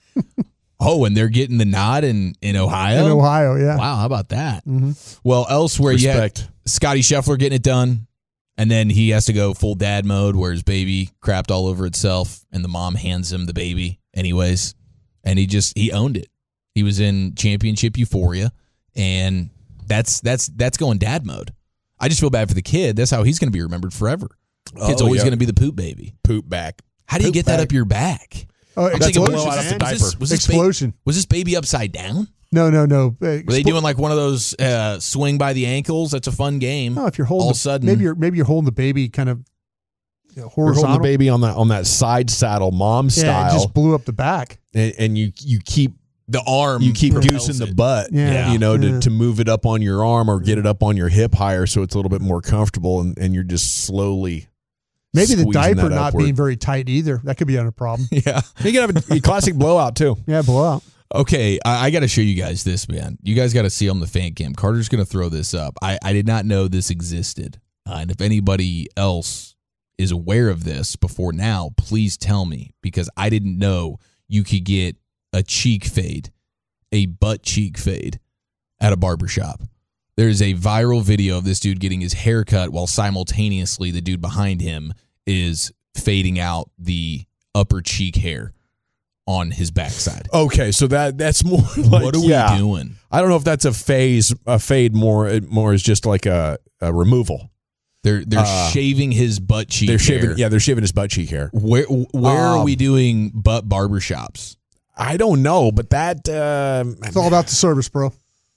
Speaker 6: Oh, and they're getting the nod in Ohio?
Speaker 5: In Ohio, yeah.
Speaker 6: Wow, how about that?
Speaker 5: Mm-hmm.
Speaker 6: Well, elsewhere, you had Scotty Scheffler getting it done, and then he has to go full dad mode where his baby crapped all over itself, and the mom hands him the baby anyways, and he owned it. He was in championship euphoria, and that's going dad mode. I just feel bad for the kid. That's how he's going to be remembered forever. Kid's always going to be the poop baby.
Speaker 4: Poop back.
Speaker 6: How do you get that up your back?
Speaker 4: That's a blowout off the diaper.
Speaker 5: Explosion.
Speaker 6: Was this baby upside down?
Speaker 5: No.
Speaker 6: Were they doing like one of those swing by the ankles? That's a fun game.
Speaker 5: No, if you're holding
Speaker 6: all of a sudden,
Speaker 5: maybe you're holding the baby kind of horizontal.
Speaker 4: You're holding the baby on that side saddle, mom style.
Speaker 5: It just blew up the back,
Speaker 4: and you keep
Speaker 6: the arm.
Speaker 4: You keep goosing the butt, to move it up on your arm or get it up on your hip higher, so it's a little bit more comfortable, and you're just slowly.
Speaker 5: Maybe the diaper not being very tight either. That could be a problem.
Speaker 6: Yeah.
Speaker 4: You can have a classic blowout, too.
Speaker 5: Yeah, blowout.
Speaker 6: Okay, I got to show you guys this, man. You guys got to see on the fan cam. Carter's going to throw this up. I did not know this existed. And if anybody else is aware of this before now, please tell me, because I didn't know you could get a cheek fade, a butt cheek fade at a barbershop. There's a viral video of this dude getting his hair cut while simultaneously the dude behind him is fading out the upper cheek hair on his backside.
Speaker 4: Okay, so that's more like,
Speaker 6: what are we doing?
Speaker 4: I don't know if that's a fade more is just like a removal.
Speaker 6: They're shaving his butt cheek hair.
Speaker 4: They're shaving his butt cheek hair.
Speaker 6: Where are we doing butt barbershops?
Speaker 4: I don't know, but that
Speaker 5: it's all about the service, bro.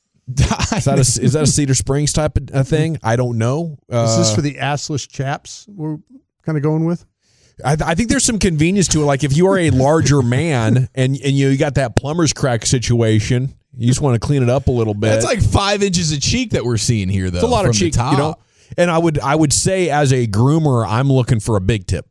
Speaker 4: Is that a Cedar Springs type of thing? I don't know.
Speaker 5: Is this for the assless chaps we're kind of going with?
Speaker 4: I think there's some convenience to it. Like if you are a larger man and you got that plumber's crack situation, you just want to clean it up a little bit.
Speaker 6: That's like 5 inches of cheek that we're seeing here, though.
Speaker 4: It's a lot of cheek, And I would say as a groomer, I'm looking for a big tip.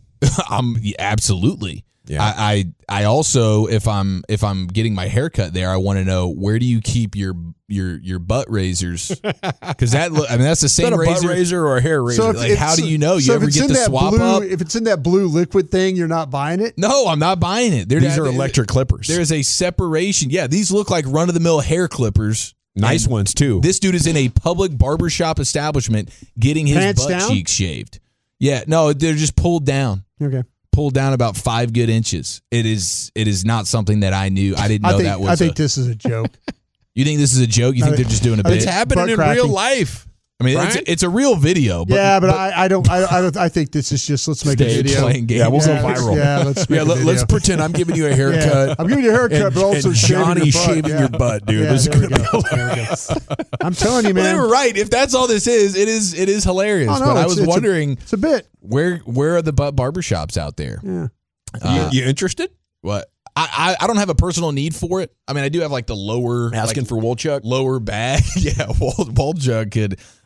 Speaker 6: Absolutely.
Speaker 4: Yeah.
Speaker 6: I also, if I'm getting my hair cut there, I want to know, where do you keep your butt razors? Because that's the same
Speaker 4: butt razor or a hair razor.
Speaker 6: So how do you know? You ever get the swap up?
Speaker 5: If it's in that blue liquid thing, you're not buying it?
Speaker 6: No, I'm not buying it.
Speaker 4: These are electric clippers.
Speaker 6: There's a separation. Yeah, these look like run of the mill hair clippers.
Speaker 4: Nice ones too.
Speaker 6: This dude is in a public barbershop establishment getting his butt cheeks shaved. Yeah, no, they're just pulled down.
Speaker 5: Okay.
Speaker 6: Pulled down about 5 good inches. It is not something that I knew. I didn't know that was.
Speaker 5: I think this is a joke.
Speaker 6: You think this is a joke? You think they're just doing a bit?
Speaker 4: It's happening in real life.
Speaker 6: I mean, it's a real video. But,
Speaker 5: I don't. I think this is just let's make a video.
Speaker 6: Playing games.
Speaker 4: Yeah, we'll go viral.
Speaker 5: Yeah,
Speaker 4: let's pretend I'm giving you a haircut.
Speaker 5: Yeah, I'm giving you a haircut, but also
Speaker 4: shaving your butt, dude.
Speaker 5: Yeah,
Speaker 4: this is
Speaker 5: there I'm telling you, man.
Speaker 6: Well, they were right. If that's all this is, it is hilarious.
Speaker 5: Oh, no,
Speaker 6: but I was wondering,
Speaker 5: it's a bit.
Speaker 6: Where are the butt barbershops out there?
Speaker 5: Yeah.
Speaker 4: You interested?
Speaker 6: What? I don't have a personal need for it. I mean, I do have like the lower
Speaker 4: asking for Wolchuk
Speaker 6: lower bag. Yeah, Wolchuk could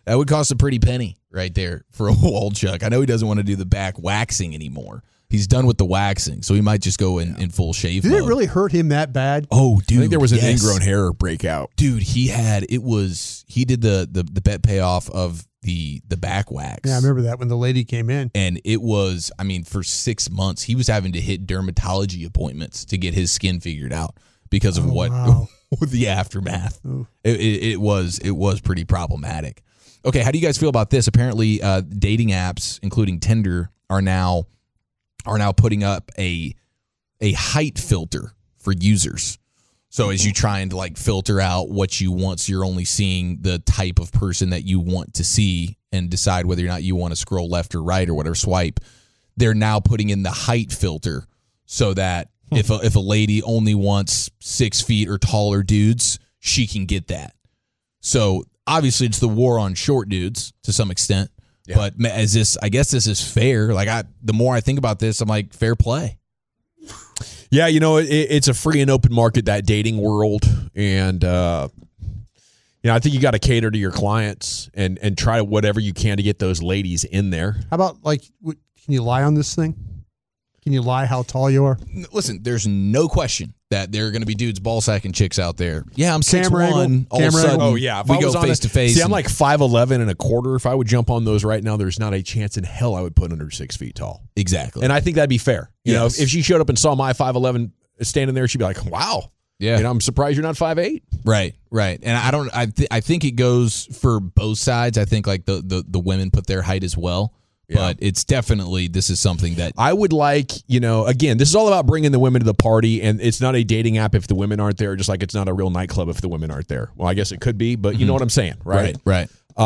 Speaker 6: That would cost a pretty penny right there for a Walchuk. I know he doesn't want to do the back waxing anymore. He's done with the waxing, so he might just go in full shave mode.
Speaker 5: Did it really hurt him that bad?
Speaker 6: Oh, dude.
Speaker 4: I think there was an ingrown hair breakout.
Speaker 6: Dude, he did the bet payoff of the back wax.
Speaker 5: Yeah, I remember that when the lady came in.
Speaker 6: And it was, for 6 months, he was having to hit dermatology appointments to get his skin figured out because of the aftermath. It was pretty problematic. Okay, how do you guys feel about this? Apparently, dating apps, including Tinder, are now putting up a height filter for users. So as you trying to filter out what you want, so you're only seeing the type of person that you want to see and decide whether or not you want to scroll left or right or whatever, swipe. They're now putting in the height filter so that if a lady only wants 6 feet or taller dudes, she can get that. So obviously it's the war on short dudes to some extent. Yeah. But I guess this is fair. The more I think about this, I'm like, fair play.
Speaker 4: Yeah, it's a free and open market, that dating world. And, I think you got to cater to your clients and try whatever you can to get those ladies in there.
Speaker 5: How about, can you lie on this thing? Can you lie how tall you are?
Speaker 6: Listen, there's no question that there are going to be dudes ball sacking chicks out there. Yeah, I'm 6'1". All of a sudden, we go face to face.
Speaker 4: See, I'm 5'11" and a quarter. If I would jump on those right now, there's not a chance in hell I would put under 6 feet tall.
Speaker 6: Exactly.
Speaker 4: And I think that'd be fair. You know, if she showed up and saw my 5'11" standing there, she'd be like, wow.
Speaker 6: Yeah.
Speaker 4: I'm surprised you're not 5'8".
Speaker 6: Right. And I think it goes for both sides. I think the women put their height as well. But it's definitely, this is something that
Speaker 4: I would like, again, this is all about bringing the women to the party, and it's not a dating app if the women aren't there, just like it's not a real nightclub if the women aren't there. Well, I guess it could be, but you know what I'm saying, right?
Speaker 6: Right.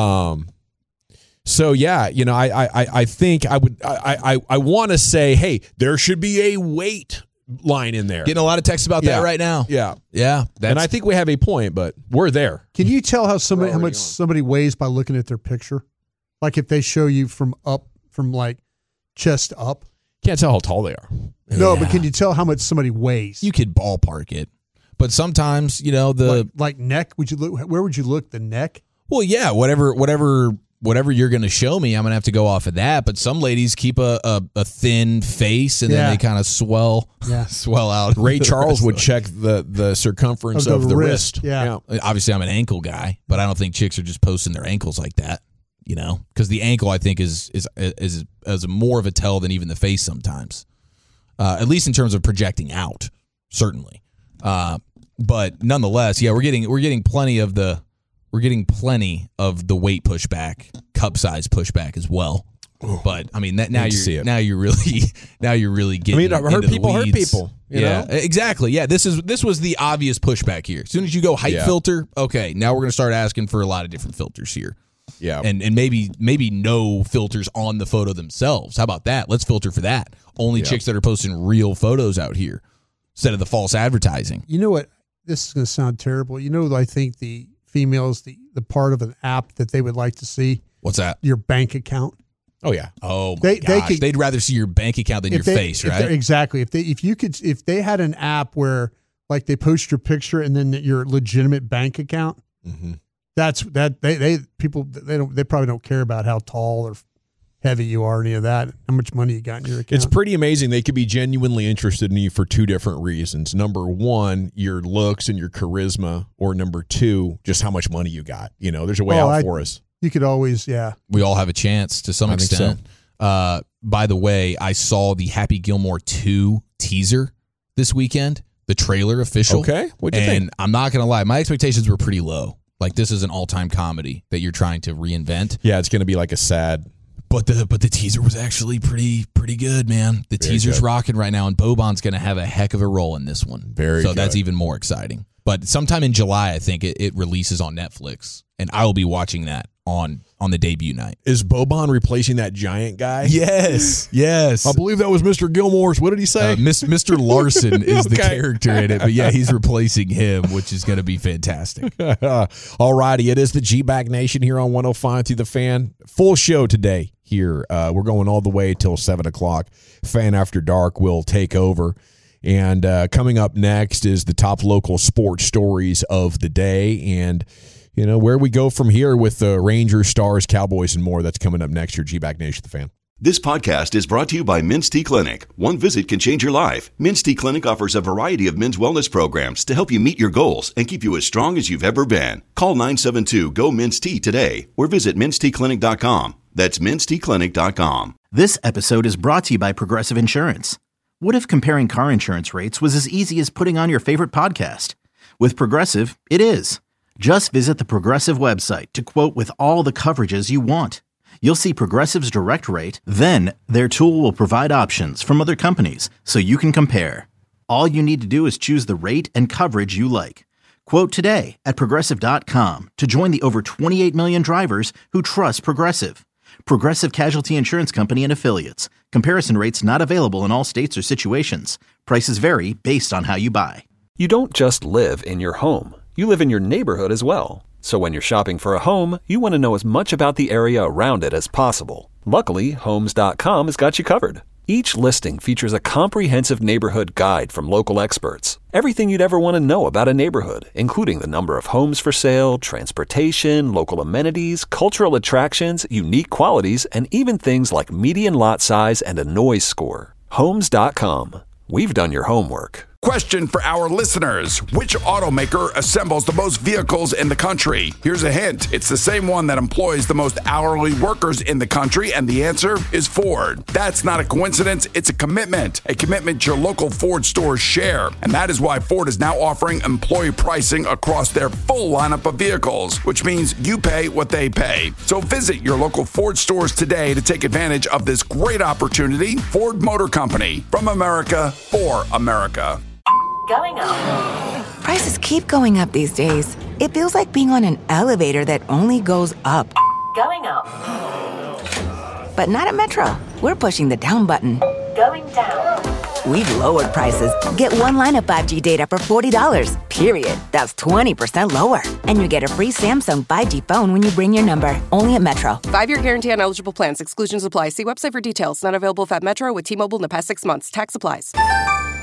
Speaker 4: So yeah, I think I want to say, hey, there should be a weight line in there.
Speaker 6: Getting a lot of texts about that right now.
Speaker 4: Yeah. And I think we have a point, but we're there.
Speaker 5: Can you tell how much somebody weighs by looking at their picture? Like if they show you from chest up.
Speaker 4: Can't tell how tall they are.
Speaker 5: No, but can you tell how much somebody weighs?
Speaker 6: You could ballpark it. But sometimes,
Speaker 5: like neck, where would you look? The neck?
Speaker 6: Well, yeah, whatever you're going to show me, I'm going to have to go off of that. But some ladies keep a thin face and then they kind of swell out.
Speaker 4: Ray Charles would check the circumference of the wrist.
Speaker 5: Yeah.
Speaker 6: Obviously, I'm an ankle guy, but I don't think chicks are just posting their ankles like that. Because the ankle, I think, is more of a tell than even the face sometimes, at least in terms of projecting out, certainly. But nonetheless, yeah, we're getting plenty of the weight pushback, cup size pushback as well. Ooh, but now you're really getting.
Speaker 4: Hurt people. You know?
Speaker 6: Exactly. Yeah, this was the obvious pushback here. As soon as you go height filter, okay, now we're going to start asking for a lot of different filters here.
Speaker 4: Yeah.
Speaker 6: And maybe no filters on the photo themselves. How about that? Let's filter for that. Only chicks that are posting real photos out here instead of the false advertising.
Speaker 5: You know what? This is going to sound terrible. I think the females, the part of an app that they would like to see.
Speaker 6: What's that?
Speaker 5: Your bank account.
Speaker 6: Oh yeah. Oh my gosh. They'd rather see your bank account than your face, right?
Speaker 5: Exactly. If they had an app where they post your picture and then your legitimate bank account.
Speaker 4: Mm-hmm.
Speaker 5: They probably don't care about how tall or heavy you are, any of that, how much money you got in your account.
Speaker 4: It's pretty amazing. They could be genuinely interested in you for two different reasons. Number one, your looks and your charisma, or number two, just how much money you got. There's a way out for us.
Speaker 5: You could always,
Speaker 6: we all have a chance to some extent. So. By the way, I saw the Happy Gilmore 2 teaser this weekend, the trailer official.
Speaker 4: Okay. What'd you think?
Speaker 6: And I'm not going to lie, my expectations were pretty low. This is an all-time comedy that you're trying to reinvent.
Speaker 4: Yeah, it's going to be a sad.
Speaker 6: But the teaser was actually pretty good, man. The teaser's rocking right now, and Boban's going to have a heck of a role in this one.
Speaker 4: Very good.
Speaker 6: That's even more exciting. But sometime in July, I think it releases on Netflix, and I will be watching that on the debut night.
Speaker 4: Is Boban replacing that giant guy?
Speaker 6: Yes.
Speaker 4: I believe that was Mr. Gilmore's. What did he say?
Speaker 6: Mr. Larson is the character in it, but yeah, he's replacing him, which is going to be fantastic.
Speaker 4: All righty, it is the G-Bag Nation here on 105 through the Fan. Full show today here. We're going all the way till 7 o'clock. Fan After Dark will take over. And coming up next is the top local sports stories of the day. And where we go from here with the Rangers, Stars, Cowboys, and more. That's coming up next year. G-Bag Nation, the Fan.
Speaker 1: This podcast is brought to you by Men's T Clinic. One visit can change your life. Men's T Clinic offers a variety of men's wellness programs to help you meet your goals and keep you as strong as you've ever been. Call 972-GO-MEN'S-T today or visit mensteclinic.com. That's mensteclinic.com.
Speaker 2: This episode is brought to you by Progressive Insurance. What if comparing car insurance rates was as easy as putting on your favorite podcast? With Progressive, it is. Just visit the Progressive website to quote with all the coverages you want. You'll see Progressive's direct rate, then their tool will provide options from other companies so you can compare. All you need to do is choose the rate and coverage you like. Quote today at Progressive.com to join the over 28 million drivers who trust Progressive. Progressive Casualty Insurance Company and Affiliates. Comparison rates not available in all states or situations. Prices vary based on how you buy.
Speaker 8: You don't just live in your home. You live in your neighborhood as well. So when you're shopping for a home, you want to know as much about the area around it as possible. Luckily, Homes.com has got you covered. Each listing features a comprehensive neighborhood guide from local experts. Everything you'd ever want to know about a neighborhood, including the number of homes for sale, transportation, local amenities, cultural attractions, unique qualities, and even things like median lot size and a noise score. Homes.com. We've done your homework.
Speaker 11: Question for our listeners. Which automaker assembles the most vehicles in the country? Here's a hint. It's the same one that employs the most hourly workers in the country, and the answer is Ford. That's not a coincidence. It's a commitment your local Ford stores share. And that is why Ford is now offering employee pricing across their full lineup of vehicles, which means you pay what they pay. So visit your local Ford stores today to take advantage of this great opportunity. Ford Motor Company, from America, for America.
Speaker 12: Going up. Prices keep going up these days. It feels like being on an elevator that only goes up. Going up. But not at Metro. We're pushing the down button. Going down. We've lowered prices. Get one line of 5G data for $40, period. That's 20% lower. And you get a free Samsung 5G phone when you bring your number. Only at Metro.
Speaker 13: 5-year guarantee on eligible plans. Exclusions apply. See website for details. Not available at Metro with T-Mobile in the past 6 months. Tax applies.